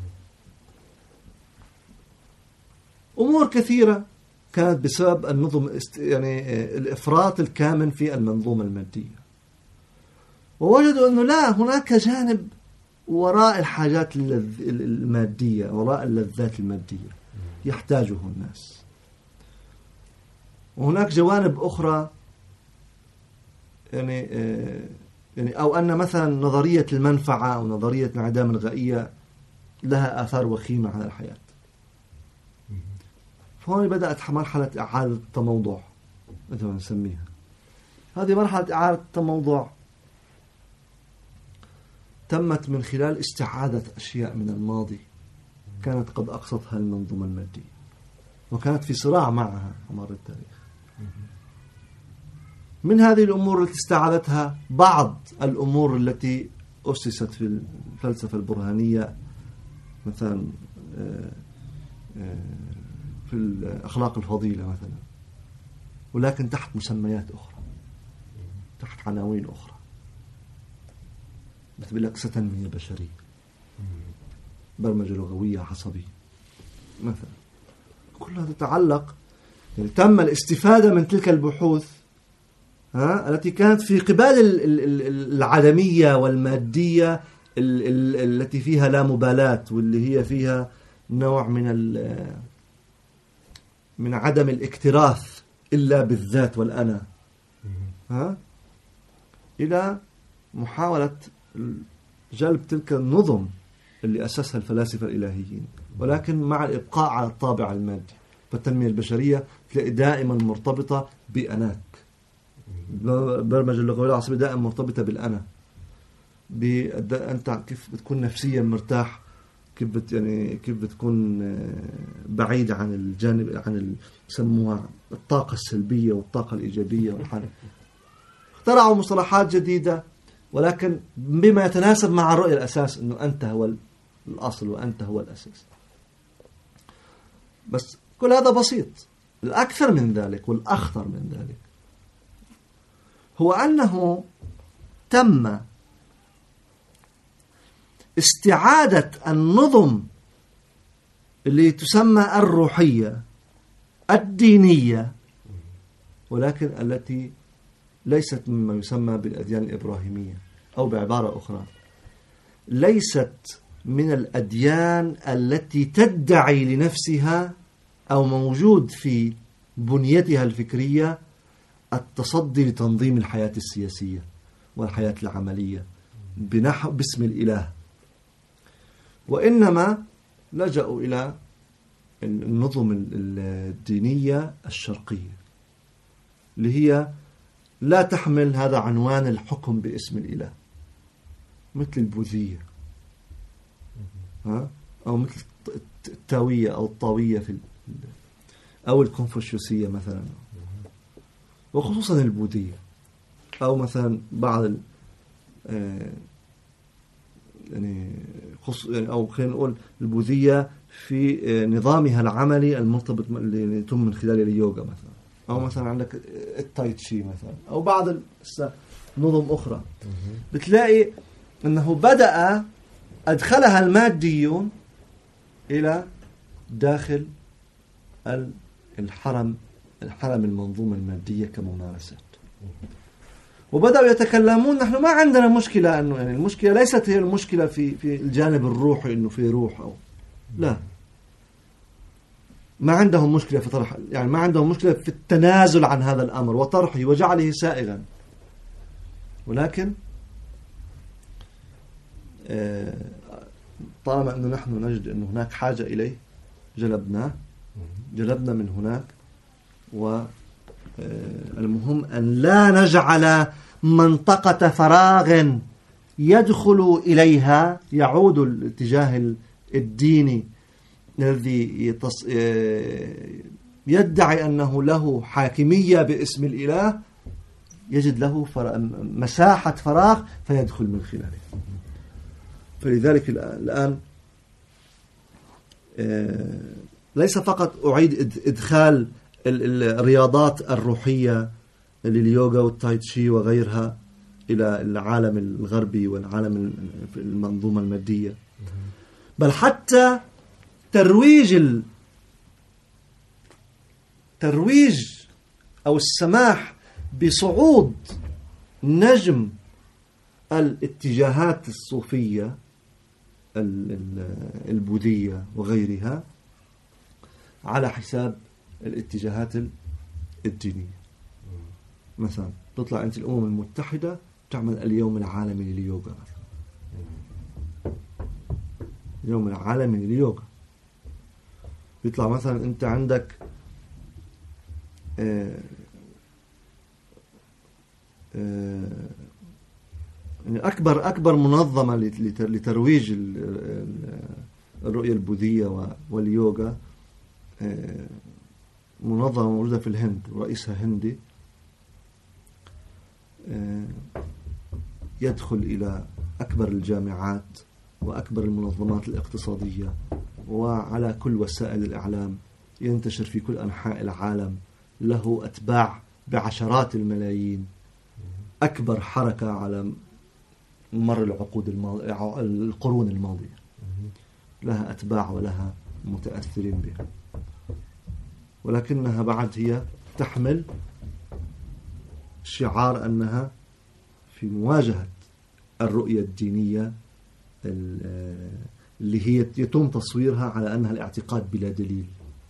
S1: أمور كثيرة كانت بسبب النظم، يعني الإفراط الكامن في المنظومة المادية. ووجدوا أنه لا، هناك جانب وراء الحاجات المادية، وراء اللذات المادية يحتاجه الناس، وهناك جوانب أخرى، يعني يعني أو أن مثلا نظرية المنفعة أو نظرية انعدام الغائية لها آثار وخيمة على الحياة. فهون بدأت مرحلة إعادة التموضع مثل ما نسميها. هذه مرحلة إعادة التموضع تمت من خلال استعادة أشياء من الماضي كانت قد أقصتها المنظومة المادية، وكانت في صراع معها عبر التاريخ. من هذه الأمور التي استعادتها بعض الأمور التي أسست في الفلسفة البرهانية، مثلا في الأخلاق الفضيلة مثلا، ولكن تحت مسميات أخرى، تحت عناوين أخرى، مثل الأقصى تنمية بشرية، برمجة لغوية عصبية مثلا. كلها تتعلق، يعني تم الاستفادة من تلك البحوث ها التي كانت في قبال العدمية والمادية التي فيها لا مبالاة، واللي هي فيها نوع من من عدم الاكتراث إلا بالذات والأنا، ها إلى محاولة جلب تلك النظم اللي أسسها الفلاسفة الإلهيين، ولكن مع الإبقاء على الطابع المادي. فالتنمية البشرية تلاقي دائما مرتبطة بأناك، برمجة اللغوية العصبية دائما مرتبطة بالأنا، أنت كيف بتكون نفسيا مرتاح، كيف بت يعني كيف بتكون بعيد عن الجانب، عن يسموها الطاقة السلبية والطاقة الإيجابية والحالة. اخترعوا مصطلحات جديدة، ولكن بما يتناسب مع الرؤية الأساس أنه أنت هو الأصل وأنت هو الأساس. بس كل هذا بسيط. الأكثر من ذلك والأخطر من ذلك هو أنه تم استعادة النظم اللي تسمى الروحية الدينية، ولكن التي ليست مما يسمى بالأديان الإبراهيمية، أو بعبارة أخرى ليست من الأديان التي تدعي لنفسها أو موجود في بنيتها الفكرية التصدي لتنظيم الحياة السياسية والحياة العملية بنحو باسم الإله، وإنما لجأوا إلى النظم الدينية الشرقية اللي هي لا تحمل هذا عنوان الحكم باسم الإله، مثل البوذية ها؟ أو مثل التاوية أو الطاوية في أو الكونفوشيوسية مثلا، وخصوصا البوذية، أو مثلا بعض ال يعني أو خلينا نقول البوذية في نظامها العملي المرتبط اللي يتم من خلال اليوغا مثلا، أو مثلا عندك التايتشي مثلا، أو بعض نظم أخرى، بتلاقي أنه بدأ أدخلها الماديون إلى داخل الحرم الحرم المنظومة المادية كممارسات، وبدأوا يتكلمون نحن ما عندنا مشكلة، أنه يعني المشكلة ليست هي المشكلة في في الجانب الروحي، إنه في روح أو لا، ما عندهم مشكلة في طرح، يعني ما عندهم مشكلة في التنازل عن هذا الأمر وطرحه وجعله سائغا، ولكن طالما أنه نحن نجد أنه هناك حاجة إليه جلبناه جلبنا من هناك، والمهم أن لا نجعل منطقة فراغ يدخل إليها يعود الاتجاه الديني الذي يدعي أنه له حاكمية باسم الإله، يجد له مساحة فراغ فيدخل من خلاله. فلذلك الآن ليس فقط أعيد إدخال الرياضات الروحية لليوغا والتايتشي وغيرها إلى العالم الغربي والعالم المنظومة المادية، بل حتى ترويج ترويج أو السماح بصعود نجم الاتجاهات الصوفية البوذية وغيرها على حساب الاتجاهات الدينية. مثلا تطلع أنت الأمم المتحدة تعمل اليوم العالمي لليوغا مثلا، اليوم العالمي لليوغا، يطلع مثلا أنت عندك آه آه يعني أكبر أكبر منظمة لترويج الرؤية البوذية واليوغا، منظمة موجودة في الهند ورئيسها هندي، يدخل إلى أكبر الجامعات وأكبر المنظمات الاقتصادية وعلى كل وسائل الإعلام، ينتشر في كل أنحاء العالم، له أتباع بعشرات الملايين، أكبر حركة على مر العقود الماضية القرون الماضية، لها أتباع ولها متأثرين بها، ولكنها بعد هي تحمل شعار أنها في مواجهة الرؤية الدينية اللي هي يتم تصويرها على أنها الاعتقاد بلا دليل،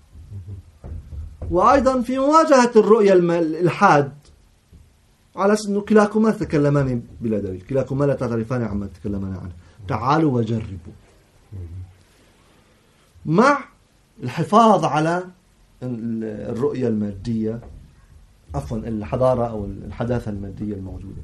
S1: وأيضا في مواجهة الرؤية الإلحاد على أنه كلاكما تتكلمان بلا دليل، كلاكما لا تعرفان عما تتكلمان عنه، تعالوا وجربوا، مع الحفاظ على الرؤية المادية، عفوا الحضارة أو الحداثة المادية الموجودة.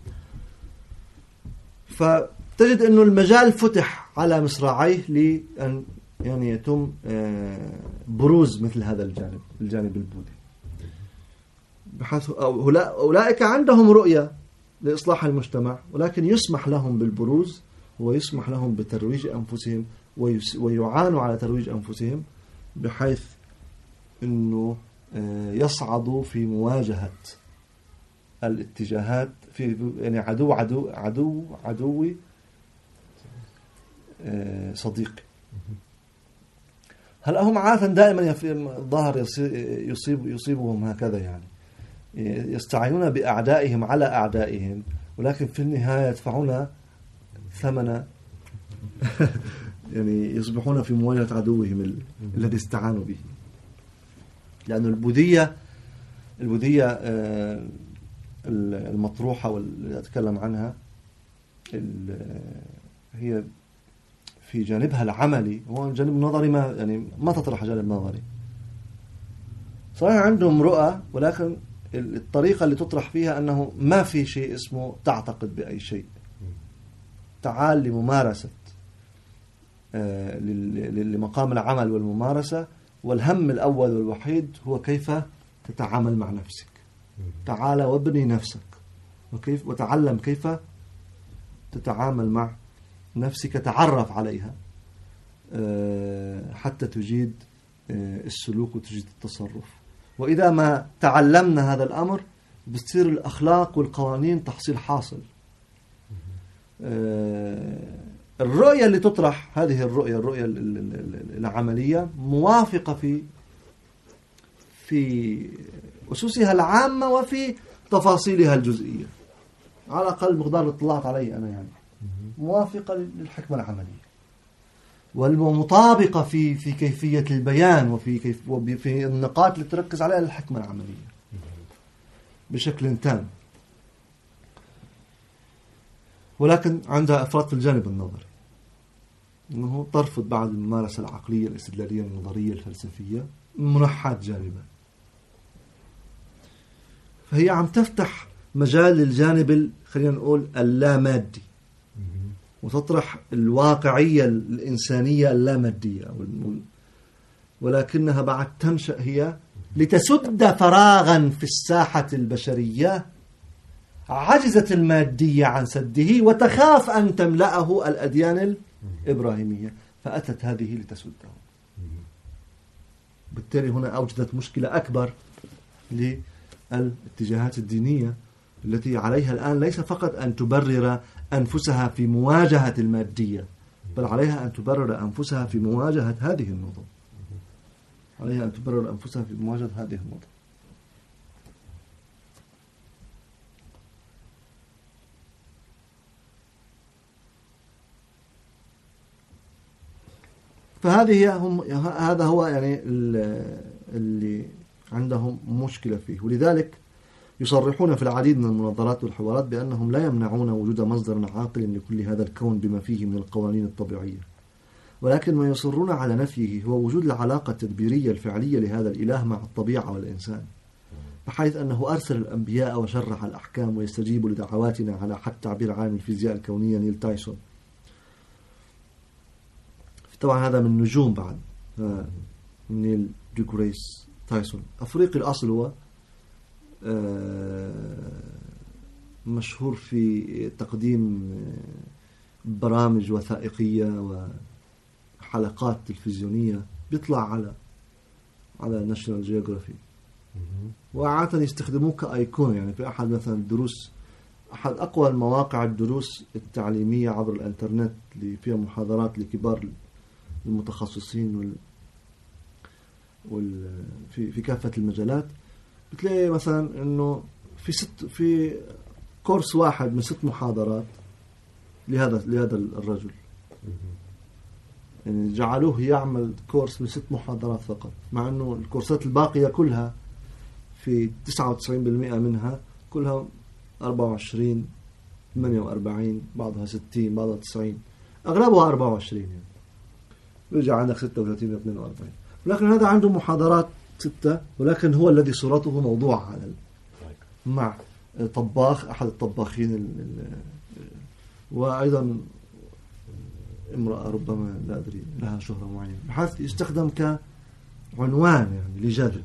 S1: فتجد أنه المجال فتح على مصراعيه لأن يعني يتم بروز مثل هذا الجانب الجانب البوذي، بحيث أولئك عندهم رؤية لإصلاح المجتمع، ولكن يسمح لهم بالبروز ويسمح لهم بترويج أنفسهم ويعانوا على ترويج أنفسهم، بحيث أنه يصعدوا في مواجهة الاتجاهات في يعني عدو عدو عدو عدوي صديقي. هل هم عادة دائما الظاهر يصيب يصيبهم هكذا، يعني يستعينون بأعدائهم على أعدائهم، ولكن في النهاية يدفعون ثمن يعني يصبحون في مواجهة عدوهم الذي استعانوا به. لأن البوذية البوذية المطروحة واللي أتكلم عنها هي في جانبها العملي، هو الجانب النظري ما يعني ما تطرح جانب نظري. صحيح عندهم رؤى، ولكن الطريقة اللي تطرح فيها أنه ما في شيء اسمه تعتقد بأي شيء، تعال لممارسة آه لمقام العمل والممارسة، والهم الأول والوحيد هو كيف تتعامل مع نفسك. تعال وابني نفسك، وكيف وتعلم كيف تتعامل مع نفسك، تعرف عليها آه حتى تجيد آه السلوك وتجيد التصرف. وإذا ما تعلمنا هذا الأمر بتصير الأخلاق والقوانين تحصيل حاصل. الرؤية اللي تطرح، هذه الرؤية الرؤية العملية موافقة في في أسسها العامة وفي تفاصيلها الجزئية، على الأقل مقدار الاطلاع عليه أنا يعني موافقة للحكمة العملية، والمطابقة في في كيفية البيان وفي كيف وفي النقاط اللي تركز عليها الحكمة العملية بشكل تام. ولكن عندها إفراط في الجانب النظري، أنه ترفض بعض الممارسة العقلية الاستدلالية النظرية الفلسفية منحات جانبا، فهي عم تفتح مجال للجانب خلينا نقول اللامادي، وتطرح الواقعية الإنسانية اللامادية، ولكنها بعد تنشأ هي لتسد فراغا في الساحة البشرية عجزت المادية عن سده، وتخاف أن تملأه الأديان الإبراهيمية، فأتت هذه لتسده. بالتالي هنا أوجدت مشكلة أكبر للاتجاهات الدينية التي عليها الآن ليس فقط أن تبرر أنفسها في مواجهة المادية، بل عليها أن تبرر أنفسها في مواجهة هذه النظم، عليها أن تبرر أنفسها في مواجهة هذه النظم. فهذه هم هذا هو يعني اللي عندهم مشكلة فيه، ولذلك يصرحون في العديد من المناظرات والحوارات بأنهم لا يمنعون وجود مصدر عاقل لكل هذا الكون بما فيه من القوانين الطبيعية، ولكن ما يصرون على نفيه هو وجود العلاقة التدبيرية الفعلية لهذا الإله مع الطبيعة والإنسان، بحيث أنه أرسل الأنبياء وشرح الأحكام ويستجيب لدعواتنا، على حد تعبير عالم الفيزياء الكونية نيل تايسون. طبعا هذا من نجوم بعد نيل ديغريس تايسون، أفريقي الأصل، هو مشهور في تقديم برامج وثائقية وحلقات تلفزيونية، بيطلع على على ناشونال جيوغرافي، وعادة يستخدموه كأيقونة، يعني في أحد مثلا الدروس، أحد أقوى المواقع الدروس التعليمية عبر الإنترنت اللي فيها محاضرات لكبار المتخصصين وال, وال... في في كافة المجالات، بتلاقي مثلا إنه في ست في كورس واحد من ست محاضرات لهذا لهذا الرجل، يعني جعلوه يعمل كورس من ست محاضرات فقط، مع إنه الكورسات الباقية كلها في تسعة وتسعين بالمئة منها كلها أربعة وعشرين ثمانية وأربعين، بعضها ستين، بعضها تسعين، أغلبها أربعة وعشرين، يعني ويجي عندك ستة وثلاثين واثنين وأربعين. ولكن هذا عنده محاضرات ستة، ولكن هو الذي صورته موضوع على مع طباخ، أحد الطباخين ال ال وأيضا امرأة ربما لا أدري لها شهرة معينة، بحيث يستخدم كعنوان يعني لجدل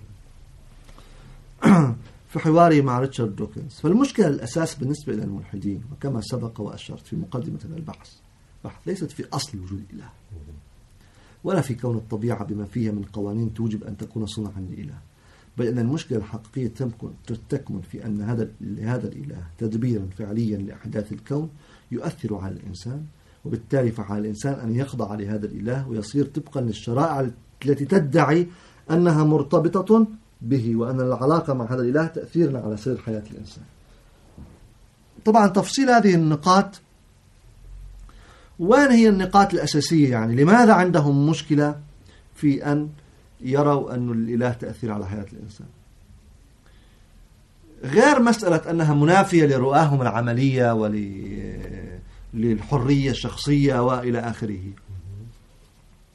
S1: في حواري مع ريتشارد دوكنز. فالمشكلة الأساس بالنسبة إلى الملحدين، وكما سبق وأشرت في مقدمة هذا البحث، بحث ليست في أصل وجود الإله، ولا في كون الطبيعة بما فيها من قوانين توجب أن تكون صنعا لإله، بل أن المشكلة الحقيقية تكمن في أن هذا هذا الإله تدبيرا فعليا لأحداث الكون يؤثر على الإنسان، وبالتالي فعلى الإنسان أن يخضع لهذا الإله ويصير طبقا للشرائع التي تدعي أنها مرتبطة به، وأن العلاقة مع هذا الإله تأثيرنا على سير حياة الإنسان. طبعا تفصيل هذه النقاط، وين هي النقاط الأساسية؟ يعني لماذا عندهم مشكلة في أن يروا أن الإله تأثير على حياة الإنسان، غير مسألة أنها منافية لرؤاهم العملية وللحرية الشخصية وإلى آخره.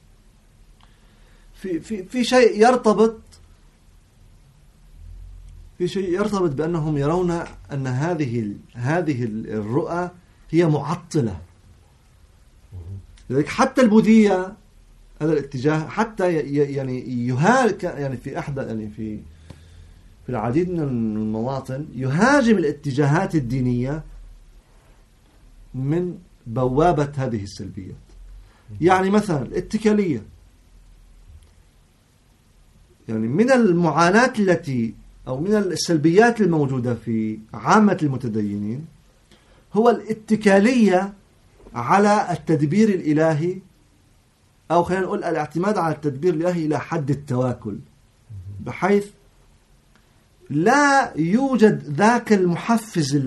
S1: في في في شيء يرتبط في شيء يرتبط بأنهم يرون أن هذه هذه الرؤى هي معطلة. لذلك حتى البوذية هذا الاتجاه حتى يعني يهاجم، يعني في أحد يعني في في العديد من المواطن يهاجم الاتجاهات الدينية من بوابة هذه السلبيات. يعني مثلا الاتكالية، يعني من المعاناة التي أو من السلبيات الموجودة في عامة المتدينين هو الاتكالية على التدبير الإلهي، أو خلينا نقول الاعتماد على التدبير الإلهي إلى حد التواكل، بحيث لا يوجد ذاك المحفز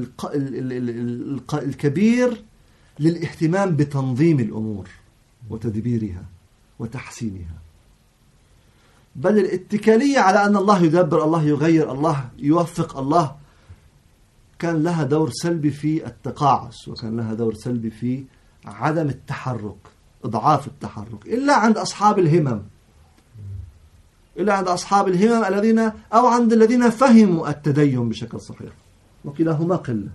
S1: الكبير للاهتمام بتنظيم الأمور وتدبيرها وتحسينها، بل الاتكالية على أن الله يدبر، الله يغير، الله يوفق، الله كان لها دور سلبي في التقاعس، وكان لها دور سلبي في عدم التحرك، إضعاف التحرك، إلا عند أصحاب الهمم، إلا عند أصحاب الهمم الذين أو عند الذين فهموا التدين بشكل صحيح، وكلاهما قلة.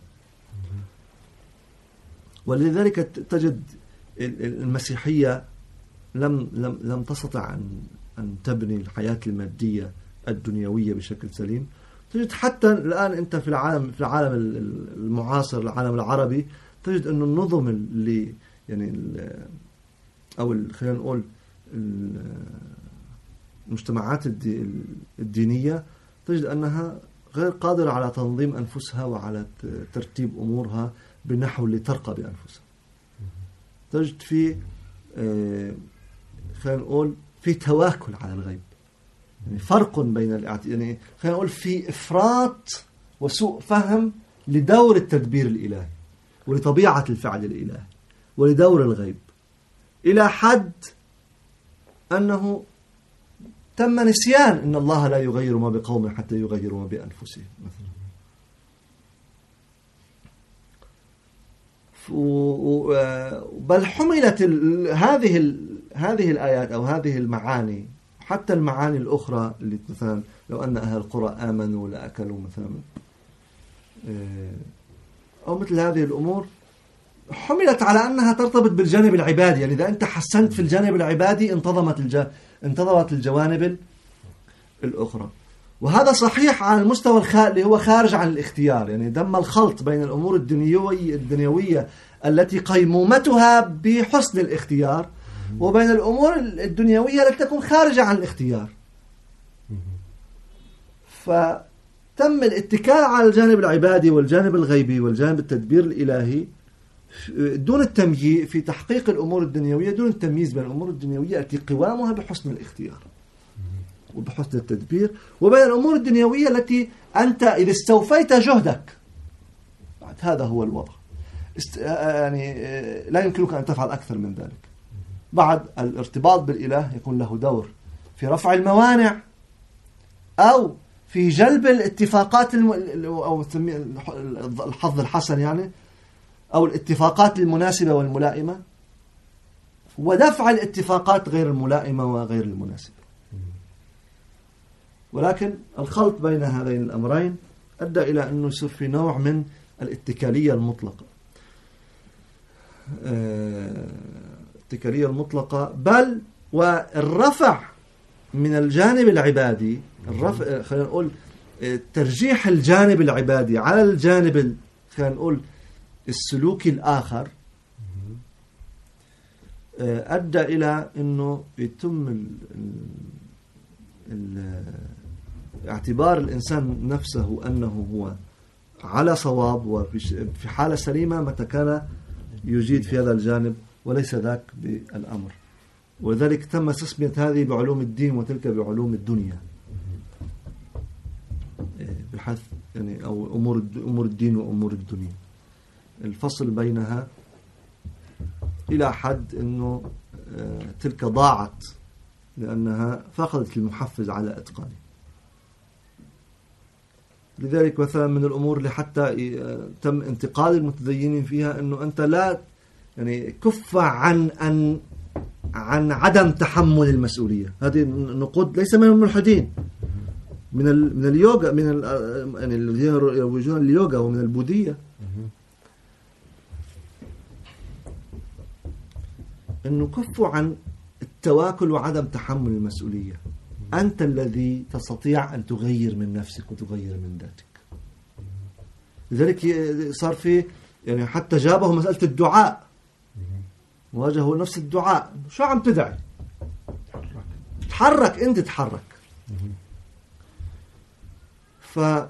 S1: ولذلك تجد المسيحية لم لم لم تستطع أن أن تبني الحياة المادية الدنيوية بشكل سليم. تجد حتى الآن أنت في العالم في العالم المعاصر، العالم العربي، تجد أن النظم اللي يعني أو خلينا نقول المجتمعات الدينية تجد أنها غير قادرة على تنظيم أنفسها وعلى ترتيب أمورها بنحو اللي ترقى بأنفسها. تجد في خلينا نقول في تواكل على الغيب، يعني فرق بين الاعت... يعني خلينا نقول في إفراط وسوء فهم لدور التدبير الإلهي ولطبيعة الفعل الإلهي ولدور الغيب، إلى حد أنه تم نسيان أن الله لا يغير ما بقوم حتى يغيروا ما بأنفسهم مثلا. بل حملت هذه هذه الآيات أو هذه المعاني، حتى المعاني الأخرى اللي مثلا لو أن أهل القرى آمنوا لأكلوا مثلا، أو مثل هذه الأمور، حملت على أنها ترتبط بالجانب العبادي. يعني إذا أنت حسنت في الجانب العبادي انتظمت الج... انتظمت الجوانب الأخرى. وهذا صحيح على المستوى الخ... اللي هو خارج عن الاختيار، يعني دم الخلط بين الأمور الدنيوية الدنيوية التي قيمومتها بحسن الاختيار وبين الأمور الدنيوية التي تكون خارجة عن الاختيار. فتم الاتكال على الجانب العبادي والجانب الغيبي والجانب التدبير الإلهي دون التمييز في تحقيق الأمور الدنيوية، دون التمييز بين الأمور الدنيوية التي قوامها بحسن الاختيار وبحسن التدبير، وبين الأمور الدنيوية التي أنت إذا استوفيت جهدك هذا هو الوضع، يعني لا يمكنك أن تفعل أكثر من ذلك. بعد الارتباط بالإله يكون له دور في رفع الموانع أو في جلب الاتفاقات الم... أو الحظ الحسن يعني، أو الاتفاقات المناسبة والملائمة، ودفع الاتفاقات غير الملائمة وغير المناسبة. ولكن الخلط بين هذين الأمرين أدى إلى أنه يصير في نوع من الاتكالية المطلقة الاتكالية المطلقة بل والرفع من الجانب العبادي، الرفع خلينا نقول ترجيح الجانب العبادي على الجانب خلينا نقول السلوكي الآخر، أدى إلى أنه يتم ال ال اعتبار الإنسان نفسه أنه هو على صواب وفي حالة سليمة متى كان يجيد في هذا الجانب وليس ذاك بالأمر. ولذلك تم تسمية هذه بعلوم الدين وتلك بعلوم الدنيا، بحيث يعني أو أمور أمور الدين وأمور الدنيا، الفصل بينها إلى حد أنه تلك ضاعت لأنها فقدت المحفز على إتقانه. لذلك مثلا من الأمور اللي حتى تم انتقال المتدينين فيها أنه أنت لا يعني كف عن أن عن عدم تحمل المسؤولية. هذه النقود ليس من الملحدين، من ال من اليوغا، من ال يعني الذين يروجون اليوغا ومن البوذية، إنه كفوا عن التواكل وعدم تحمل المسؤولية. أنت الذي تستطيع أن تغير من نفسك وتغير من ذاتك. لذلك صار في يعني حتى جابه مسألة الدعاء، واجهوا نفس الدعاء، شو عم تدعي؟ تحرك، أنت تحرك. فهذه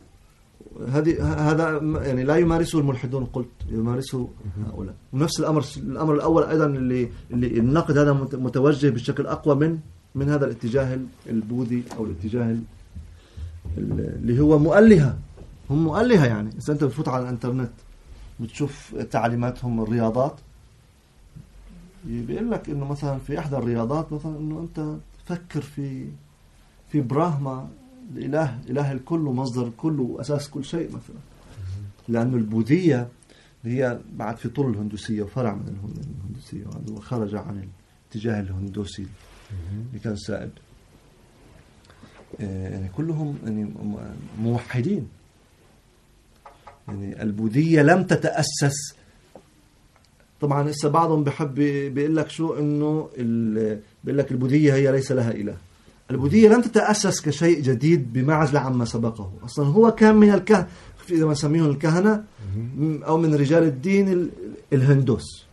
S1: هذا يعني لا يمارسه الملحدون، قلت يمارسه هؤلاء. ونفس الأمر الأمر الأول أيضا اللي اللي النقد هذا متوجه بشكل أقوى من من هذا الاتجاه البوذي أو الاتجاه اللي هو مؤلهة. هم مؤلهة، يعني إذا أنت بتفوت على الإنترنت بتشوف تعليماتهم الرياضات، بيقول لك إنه مثلا في إحدى الرياضات مثلا إنه أنت تفكر في في براهما، الإله إله الكل ومصدر الكل وأساس كل شيء مثلا. لأنه البوذية هي بعد في طول الهندوسية وفرع من الهندوسية، وخرج عن الاتجاه الهندوسي اللي كان سائد. يعني كلهم يعني موحدين. يعني البوذية لم تتأسس، طبعا لسه بعضهم بحب بيقول لك شو إنه بيقول لك البوذية هي ليس لها إله. البوذية لم تتأسس كشيء جديد بمعزل عما سبقه، أصلا هو كان من الكهنة، إذا ما نسميهم الكهنة أو من رجال الدين الهندوس.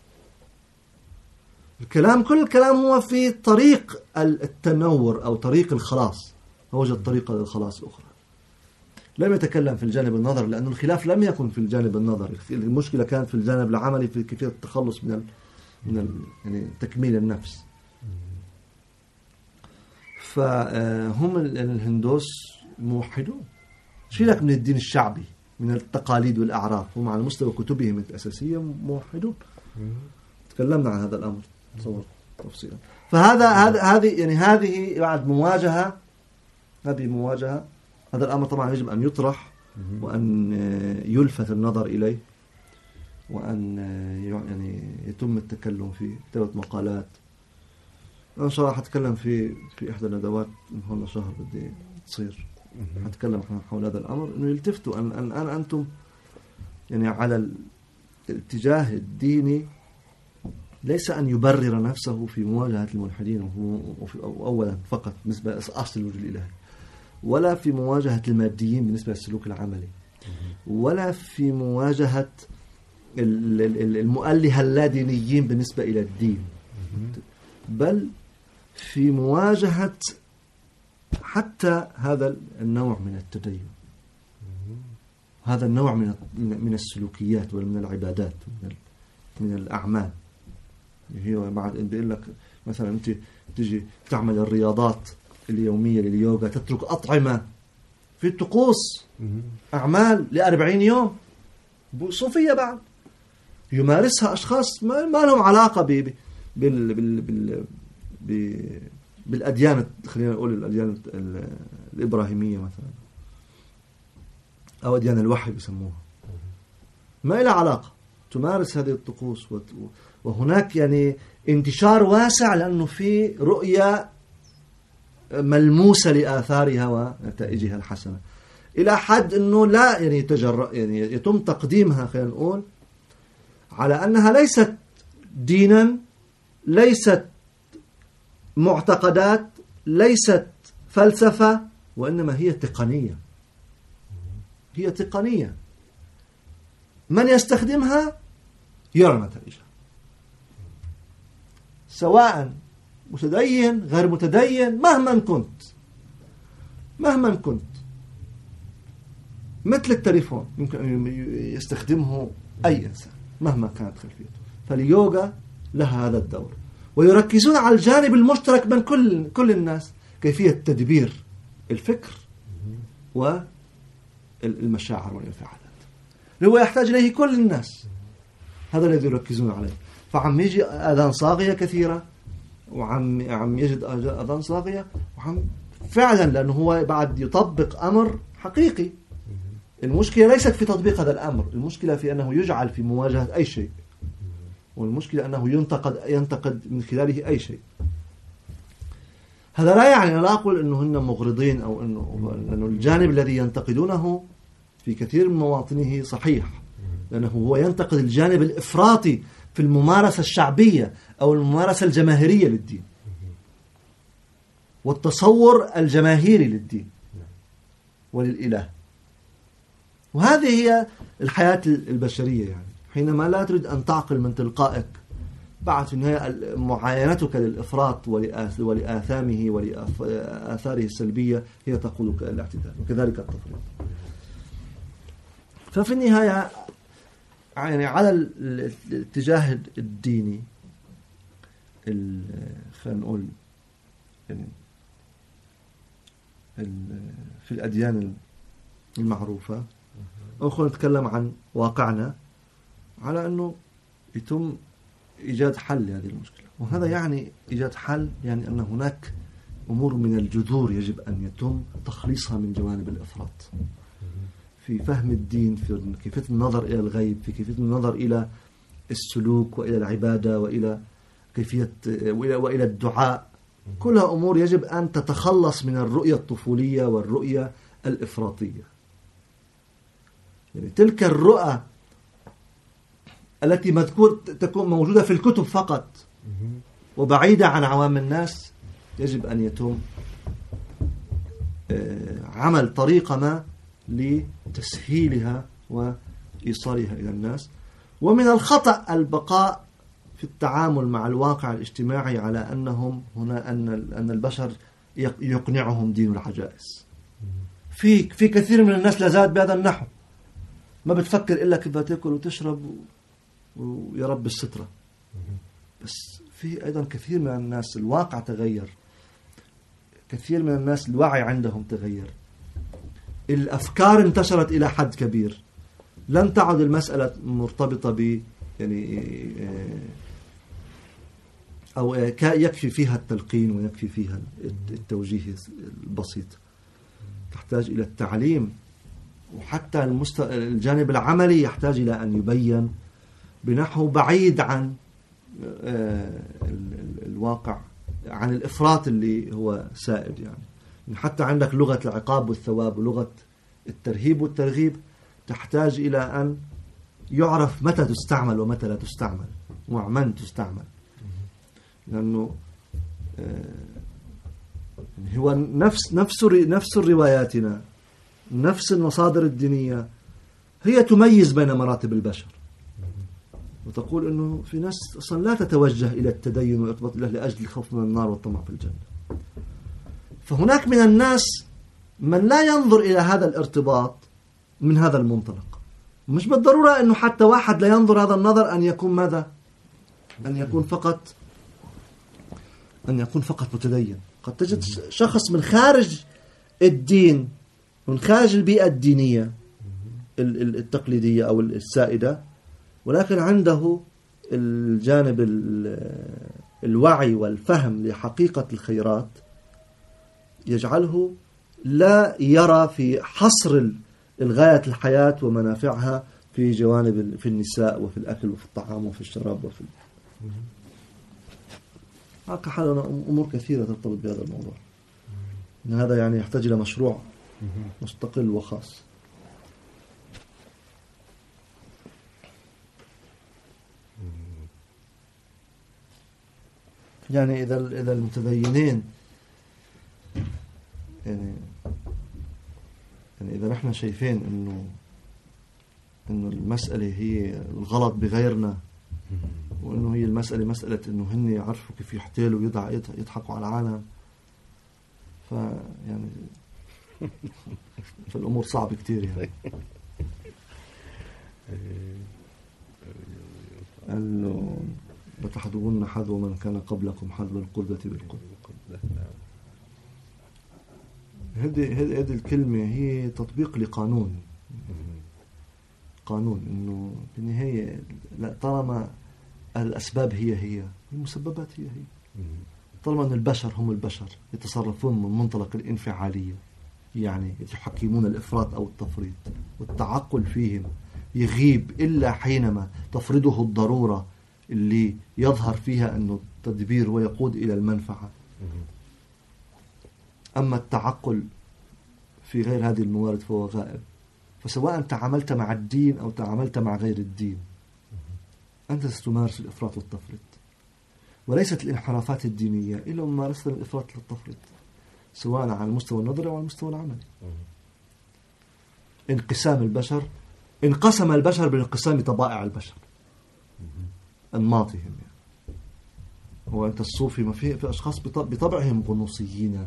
S1: الكلام كل الكلام هو في طريق التنور أو طريق الخلاص، هو وجد طريقة للخلاص الأخرى. لم يتكلم في الجانب النظري، لأن الخلاف لم يكن في الجانب النظري، المشكلة كانت في الجانب العملي في كيفية التخلص من ال من ال يعني تكميل النفس. فهم الهندوس موحدون، شيلك من الدين الشعبي من التقاليد والأعراف، هم على مستوى كتبهم الأساسية موحدون. تكلمنا عن هذا الأمر تصور تفصيلا. فهذا هذا هذه يعني هذه بعد مواجهة، هذه مواجهة. هذا الأمر طبعا يجب أن يطرح وأن يلفت النظر إليه، وأن يعني يتم التكلم فيه. كتابة مقالات، أنا إن شاء الله حتكلم في في إحدى الندوات من هون شهر بدي تصير، حتكلم حول هذا الأمر، إنه يلتفتوا أن أن أن أنتم يعني على الاتجاه الديني ليس أن يبرر نفسه في مواجهة الملحدين أولا فقط بالنسبة لأصل الوجود الإلهي، ولا في مواجهة الماديين بالنسبة للسلوك العملي، ولا في مواجهة المؤلهة اللادينيين بالنسبة إلى الدين، بل في مواجهة حتى هذا النوع من التدين، هذا النوع من من السلوكيات ومن العبادات من من الأعمال. هي بعد إن بيقول لك مثلا أنت تجي تعمل الرياضات اليومية لليوغا، تترك أطعمة في الطقوس، أعمال لأربعين يوم صوفية بعد يمارسها أشخاص ما لهم علاقة ب بال بال بال بالأديان، خلينا نقول الأديان الإبراهيمية مثلا أو أديان الوحي بيسموها، ما لها علاقة، تمارس هذه الطقوس. وهناك يعني انتشار واسع لأنه في رؤية ملموسة لآثارها ونتائجها الحسنة، إلى حد أنه لا يعني يتجرأ يعني يتم تقديمها خلينا نقول على أنها ليست دينا، ليست معتقدات، ليست فلسفة، وإنما هي تقنية. هي تقنية، من يستخدمها يرى نتائجها، سواء متدين غير متدين، مهما كنت مهما كنت مثل التليفون يمكن أن يستخدمه أي إنسان مهما كانت خلفيته. فاليوغا لها هذا الدور، ويركزون على الجانب المشترك بين كل كل الناس، كيفية تدبير الفكر والمشاعر والانفعالات اللي هو يحتاج إليه كل الناس. هذا الذي يركزون عليه. فعم يجي أذان صاغية كثيرة، وعم عم يجد أذان صاغية، وعم فعلا لأنه هو بعد يطبق أمر حقيقي. المشكلة ليست في تطبيق هذا الأمر، المشكلة في أنه يجعل في مواجهة أي شيء، والمشكلة أنه ينتقد ينتقد من خلاله أي شيء. هذا لا يعني، أنا لا أقول أنه هن مغرضين أو أنه, لأنه الجانب الذي ينتقدونه في كثير من مواطنه صحيح، لأنه هو ينتقد الجانب الإفراطي في الممارسة الشعبية أو الممارسة الجماهيرية للدين والتصور الجماهيري للدين وللإله. وهذه هي الحياة البشرية، يعني حينما لا تريد أن تعقل من تلقائك بعد في النهاية معاينتك للإفراط ولآثامه ولآثاره السلبية هي تقودك إلى الاعتدال، وكذلك التفريط. ففي النهاية يعني على الاتجاه الديني خلينا نقول يعني في الأديان المعروفة، أو خلينا نتكلم عن واقعنا على أنه يتم إيجاد حل لهذه المشكلة. وهذا يعني إيجاد حل يعني أن هناك أمور من الجذور يجب أن يتم تخليصها من جوانب الإفراط في فهم الدين، في كيفية النظر إلى الغيب، في كيفية النظر إلى السلوك وإلى العبادة وإلى كيفية وإلى, وإلى الدعاء. كلها أمور يجب أن تتخلص من الرؤية الطفولية والرؤية الإفراطية. يعني تلك الرؤى التي مذكور تكون موجودة في الكتب فقط وبعيدة عن عوام الناس، يجب أن يتم عمل طريقة ما لتسهيلها وإيصالها إلى الناس. ومن الخطأ البقاء في التعامل مع الواقع الاجتماعي على أنهم هنا أن أن البشر يقنعهم دين العجائز. في في كثير من الناس لا زالت بهذا النحو، ما بتفكر إلا كيف تاكل وتشرب ويا رب السترة. بس في أيضا كثير من الناس الواقع تغير، كثير من الناس الوعي عندهم تغير، الأفكار انتشرت إلى حد كبير، لن تعد المسألة مرتبطة ب يعني أو يكفي فيها التلقين ويكفي فيها التوجيه البسيط. تحتاج إلى التعليم، وحتى المست... الجانب العملي يحتاج إلى أن يبين بنحو بعيد عن الواقع، عن الإفراط اللي هو سائد. يعني حتى عندك لغة العقاب والثواب ولغة الترهيب والترغيب تحتاج إلى أن يعرف متى تستعمل ومتى لا تستعمل ومع من تستعمل، لأنه هو نفس نفس نفس رواياتنا، نفس المصادر الدينية هي تميز بين مراتب البشر، وتقول أنه في ناس أصلا لا تتوجه إلى التدين وإقباط الله لأجل الخوف من النار والطمع في الجنة. فهناك من الناس من لا ينظر إلى هذا الارتباط من هذا المنطلق. مش بالضرورة أنه حتى واحد لا ينظر هذا النظر أن يكون ماذا؟ أن يكون فقط أن يكون فقط متدين. قد تجد شخص من خارج الدين، من خارج البيئة الدينية التقليدية أو السائدة، ولكن عنده الجانب الوعي والفهم لحقيقة الخيرات يجعله لا يرى في حصر الغاية الحياة ومنافعها في جوانب في النساء وفي الأكل وفي الطعام وفي الشراب وفي هكذا حالنا أمور كثيرة ترتبط بهذا الموضوع. إن هذا يعني يحتاج إلى مشروع مستقل وخاص. يعني إذا إذا المتدينين يعني يعني إذا نحن شايفين إنه إنه المسألة هي الغلط بغيرنا، وإنه هي المسألة مسألة إنه هن يعرفوا كيف يحتالوا ويضع يضحكوا على العالم، فيعني فالأمور صعبة كتير. يعني إنه لتحذون حذو من كان قبلكم حذو القردة بالقردة. هذه هذه الكلمة هي تطبيق لقانون قانون إنه في النهاية لا، طالما الأسباب هي هي المسببات هي هي، طالما أن البشر هم البشر يتصرفون من منطلق الانفعالية، يعني يحكمون الإفراط أو التفريط، والتعقل فيهم يغيب إلا حينما تفرضه الضرورة اللي يظهر فيها أنه التدبير ويقود إلى المنفعة. أما التعقل في غير هذه الموارد فهو غائب. فسواء تعاملت مع الدين أو تعاملت مع غير الدين أنت ستمارس الإفراط والتفريط، وليست الانحرافات الدينية إلا ممارسة الإفراط والتفريط سواء على المستوى النظري أو على المستوى العملي. انقسام البشر، انقسم البشر بانقسام طبائع البشر أنماطهم. يعني هو أنت الصوفي ما في في أشخاص بطبعهم غنوصيين،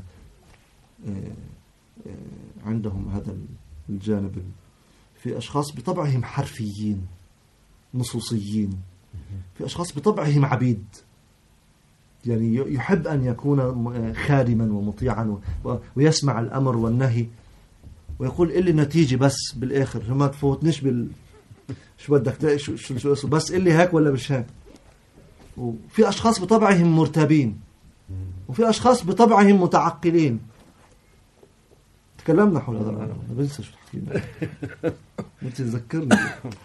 S1: عندهم هذا الجانب، في أشخاص بطبعهم حرفيين نصوصيين، في أشخاص بطبعهم عبيد، يعني يحب أن يكون خادما ومطيعا ويسمع الأمر والنهي ويقول إلي النتيجة بس بالآخر، ما تفوتنيش بال شو بدك شو شو شو بس إلي هيك ولا مش هيك. وفي أشخاص بطبعهم مرتابين، وفي أشخاص بطبعهم متعقلين. تكلمنا حول هذا العالم، أنا بنسى شو حكينا. أنت تذكرني.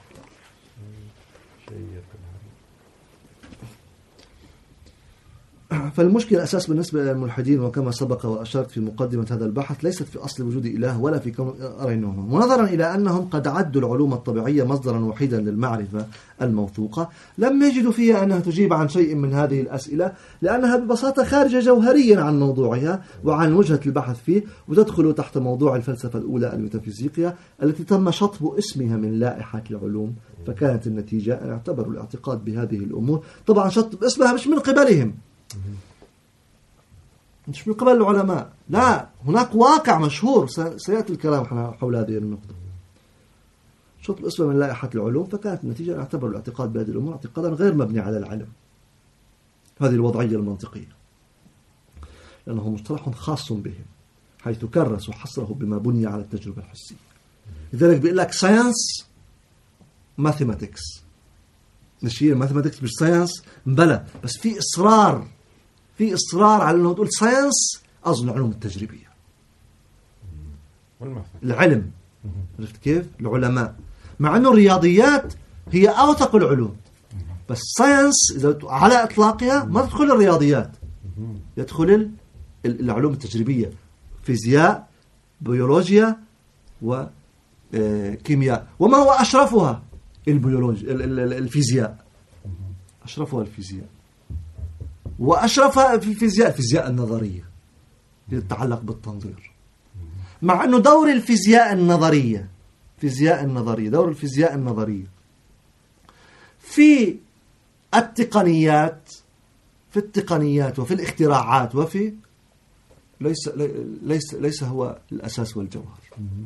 S1: فالمشكلة الأساس بالنسبة للملحدين، وكما سبق وأشرت في مقدمة هذا البحث، ليست في أصل وجود إله ولا في كون أرينهم، ونظرا إلى أنهم قد عدوا العلوم الطبيعية مصدرا وحيدا للمعرفة الموثوقة، لم يجدوا فيها أنها تجيب عن شيء من هذه الأسئلة، لأنها ببساطة خارجة جوهريا عن موضوعها وعن وجهة البحث فيه، وتدخل تحت موضوع الفلسفة الأولى الميتافيزيقية التي تم شطب اسمها من لائحة العلوم. فكانت النتيجة أن اعتبروا الاعتقاد بهذه الأمور، طبعا شطب اسمها مش من قبلهم، مش من قبل العلماء، لا، هناك واقع مشهور سيأتي الكلام حول هذه النقطة. شطب اسمه من لائحة العلوم، فكانت النتيجة أن اعتبروا الاعتقاد بهذه الأمور اعتقادا غير مبني على العلم. هذه الوضعية المنطقية، لأنه مصطلح خاص بهم، حيث كرس وحصره بما بني على التجربة الحسية. لذلك بيقول لك ساينس ماثيماتكس، نشير ماثيماتكس مش ساينس، بلى، بس في إصرار في إصرار على أنه تقول ساينس، أظن علوم التجريبية، العلم، عرفت كيف؟ العلماء، مع أنه الرياضيات هي أوثق العلوم، بس ساينس إذا على إطلاقها ما تدخل الرياضيات، يدخل العلوم التجريبية، فيزياء، بيولوجيا وكيمياء. وما هو أشرفها؟ البيولوجيا، الفيزياء، أشرفها الفيزياء، وأشرفها في الفيزياء الفيزياء النظرية اللي تتعلق بالتنظير. مع أنه دور الفيزياء النظرية فيزياء النظرية دور الفيزياء النظرية في التقنيات في التقنيات وفي الاختراعات وفي ليس ليس ليس هو الأساس والجوهر،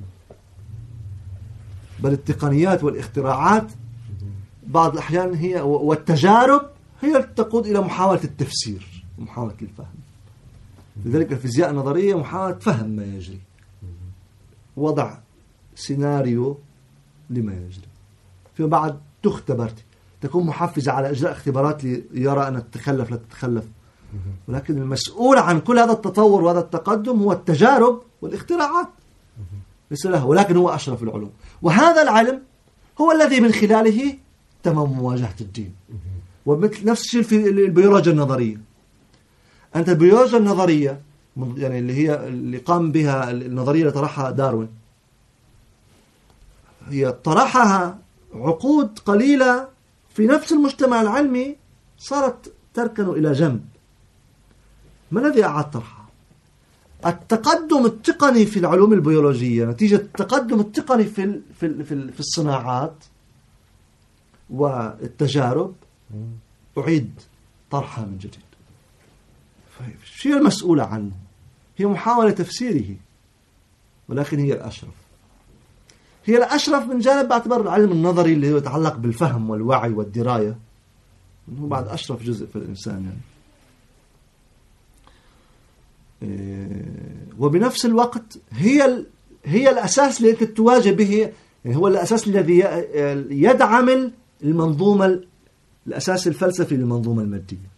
S1: بل التقنيات والاختراعات بعض الأحيان هي والتجارب هي التي تقود إلى محاولة التفسير ومحاولة الفهم. لذلك الفيزياء النظرية محاولة فهم ما يجري، وضع سيناريو لما يجري، فيما بعد تختبر، تكون محفزة على إجراء اختبارات ليرى أن تتخلف لا تتخلف. ولكن المسؤول عن كل هذا التطور وهذا التقدم هو التجارب والاختراعات، ليس له، ولكن هو أشرف العلوم. وهذا العلم هو الذي من خلاله تم مواجهة الدين. ومثل نفس الشيء في البيولوجيا النظرية. أنت البيولوجيا النظرية يعني اللي هي اللي قام بها النظرية اللي طرحها داروين، هي طرحها عقود قليلة في نفس المجتمع العلمي، صارت تركن إلى جنب. ما الذي أعاد طرحها؟ التقدم التقني في العلوم البيولوجية نتيجة التقدم التقني في في في الصناعات والتجارب أعيد طرحها من جديد. فالشيء المسؤولة عنه هي محاولة تفسيره، ولكن هي الأشرف هي الأشرف من جانب باعتبار العلم النظري اللي يتعلق بالفهم والوعي والدراية، هو بعد أشرف جزء في الإنسان يعني. وبنفس الوقت هي هي الأساس الذي تواجه به، يعني هو الأساس الذي يدعم المنظومة، الأساس الفلسفي للمنظومة المادية.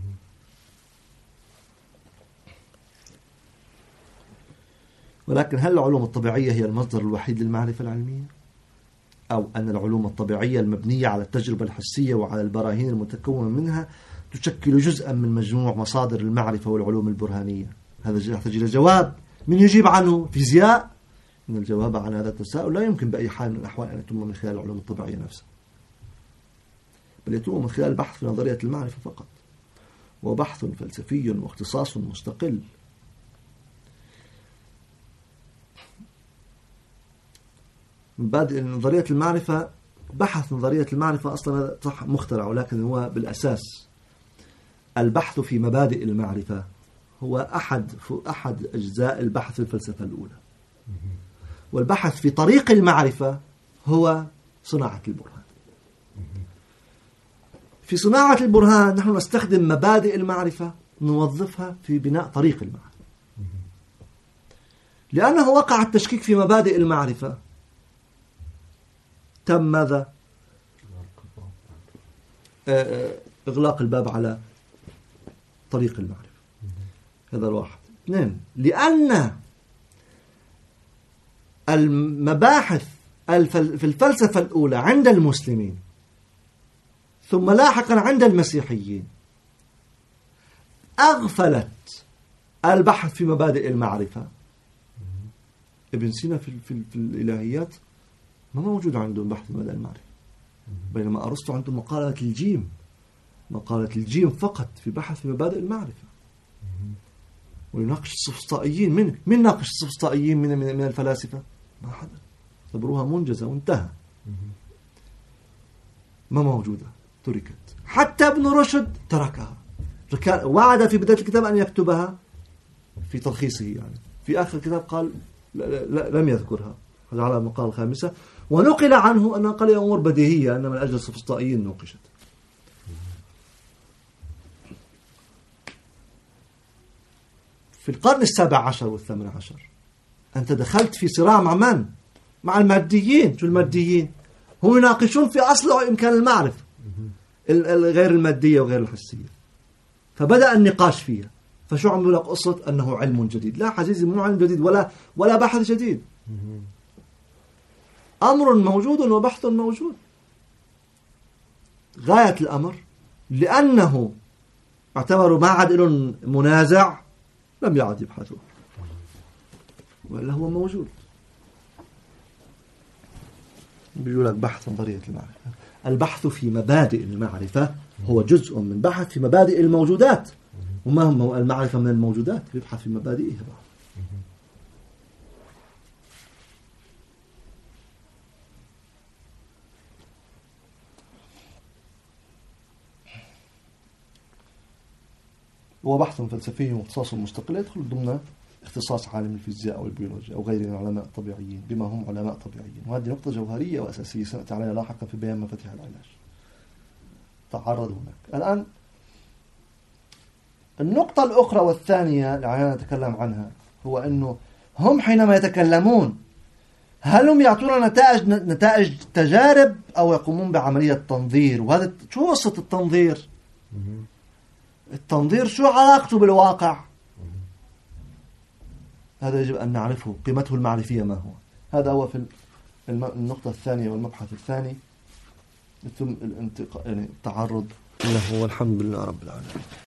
S1: ولكن هل العلوم الطبيعية هي المصدر الوحيد للمعرفة العلمية؟ أو أن العلوم الطبيعية المبنية على التجربة الحسية وعلى البراهين المتكونة منها تشكل جزءا من مجموع مصادر المعرفة والعلوم البرهانية؟ هذا يحتاج إلى جواب من يجيب عنه؟ فيزياء؟ إن الجواب عن هذا التساؤل لا يمكن بأي حال من الأحوال أن يتم من خلال العلوم الطبيعية نفسها، بل يتم من خلال البحث في نظرية المعرفة فقط، وبحث فلسفي واختصاص مستقل. مبادئ نظرية المعرفة، بحث نظرية المعرفة أصلا صح مخترع، ولكن هو بالأساس البحث في مبادئ المعرفة هو أحد أحد أجزاء البحث في الفلسفة الأولى، والبحث في طريق المعرفة هو صناعة البرهان. في صناعة البرهان نحن نستخدم مبادئ المعرفة نوظفها في بناء طريق المعرفة، لأنه وقع التشكيك في مبادئ المعرفة تم ماذا؟ إغلاق الباب على طريق المعرفة. هذا الواحد. اثنين، لأن المباحث في الفلسفة الأولى عند المسلمين ثم لاحقا عند المسيحيين أغفلت البحث في مبادئ المعرفة. ابن سينا في, في, في الإلهيات ما موجود عندهم بحث في مبادئ المعرفة، بينما أرسطو عنده مقالة الجيم، مقالة الجيم فقط في بحث في مبادئ المعرفة، ويناقش السفسطائيين. من من ناقش السفسطائيين من من, من الفلاسفة؟ ما حدا، اعتبروها منجزة وانتهى، ما موجودة، تركت. حتى ابن رشد تركها، وعد في بداية الكتاب أن يكتبها في تلخيصه، يعني في آخر الكتاب قال لا لا لم يذكرها، هذا على المقالة الخامسة. ونقل عنه أنه قال أمور بديهية أن من أجل السفسطائيين نوقشت. في القرن السابع عشر والثامن عشر أنت دخلت في صراع مع من؟ مع الماديين. شو الماديين؟ هم يناقشون في أصل إمكان المعرفة غير المادية وغير الحسية، فبدأ النقاش فيها. فشو عملوا لك قصة أنه علم جديد؟ لا عزيزي، مو علم جديد ولا ولا بحث جديد، أمر موجود وبحث موجود. غاية الأمر لأنه اعتبروا ما عاد لهم منازع لم يعد يبحثوا، ولا هو موجود. بيقول لك بحث نظرية المعرفة، البحث في مبادئ المعرفة هو جزء من بحث في مبادئ الموجودات. وما هم المعرفة من الموجودات؟ يبحث في مبادئها. هو بحث فلسفي واختصاص مستقل يدخل ضمن اختصاص عالم الفيزياء أو البيولوجيا أو غيره من العلماء الطبيعيين بما هم علماء طبيعيين. وهذه نقطة جوهرية وأساسية سنأتي عليها لاحقا في بيان مفاتيح العلاج. تعرض هناك. الآن النقطة الأخرى والثانية اللي نتكلم عنها هو أنه هم حينما يتكلمون هل هم يعطون نتائج نتائج تجارب أو يقومون بعملية تنظير؟ وهذا شو قصة التنظير؟ التنظير شو علاقته بالواقع؟ هذا يجب أن نعرفه، قيمته المعرفية ما هو. هذا هو في النقطة الثانية والمبحث الثاني، ثم الانتقاء يعني التعرض له. والحمد لله رب العالمين.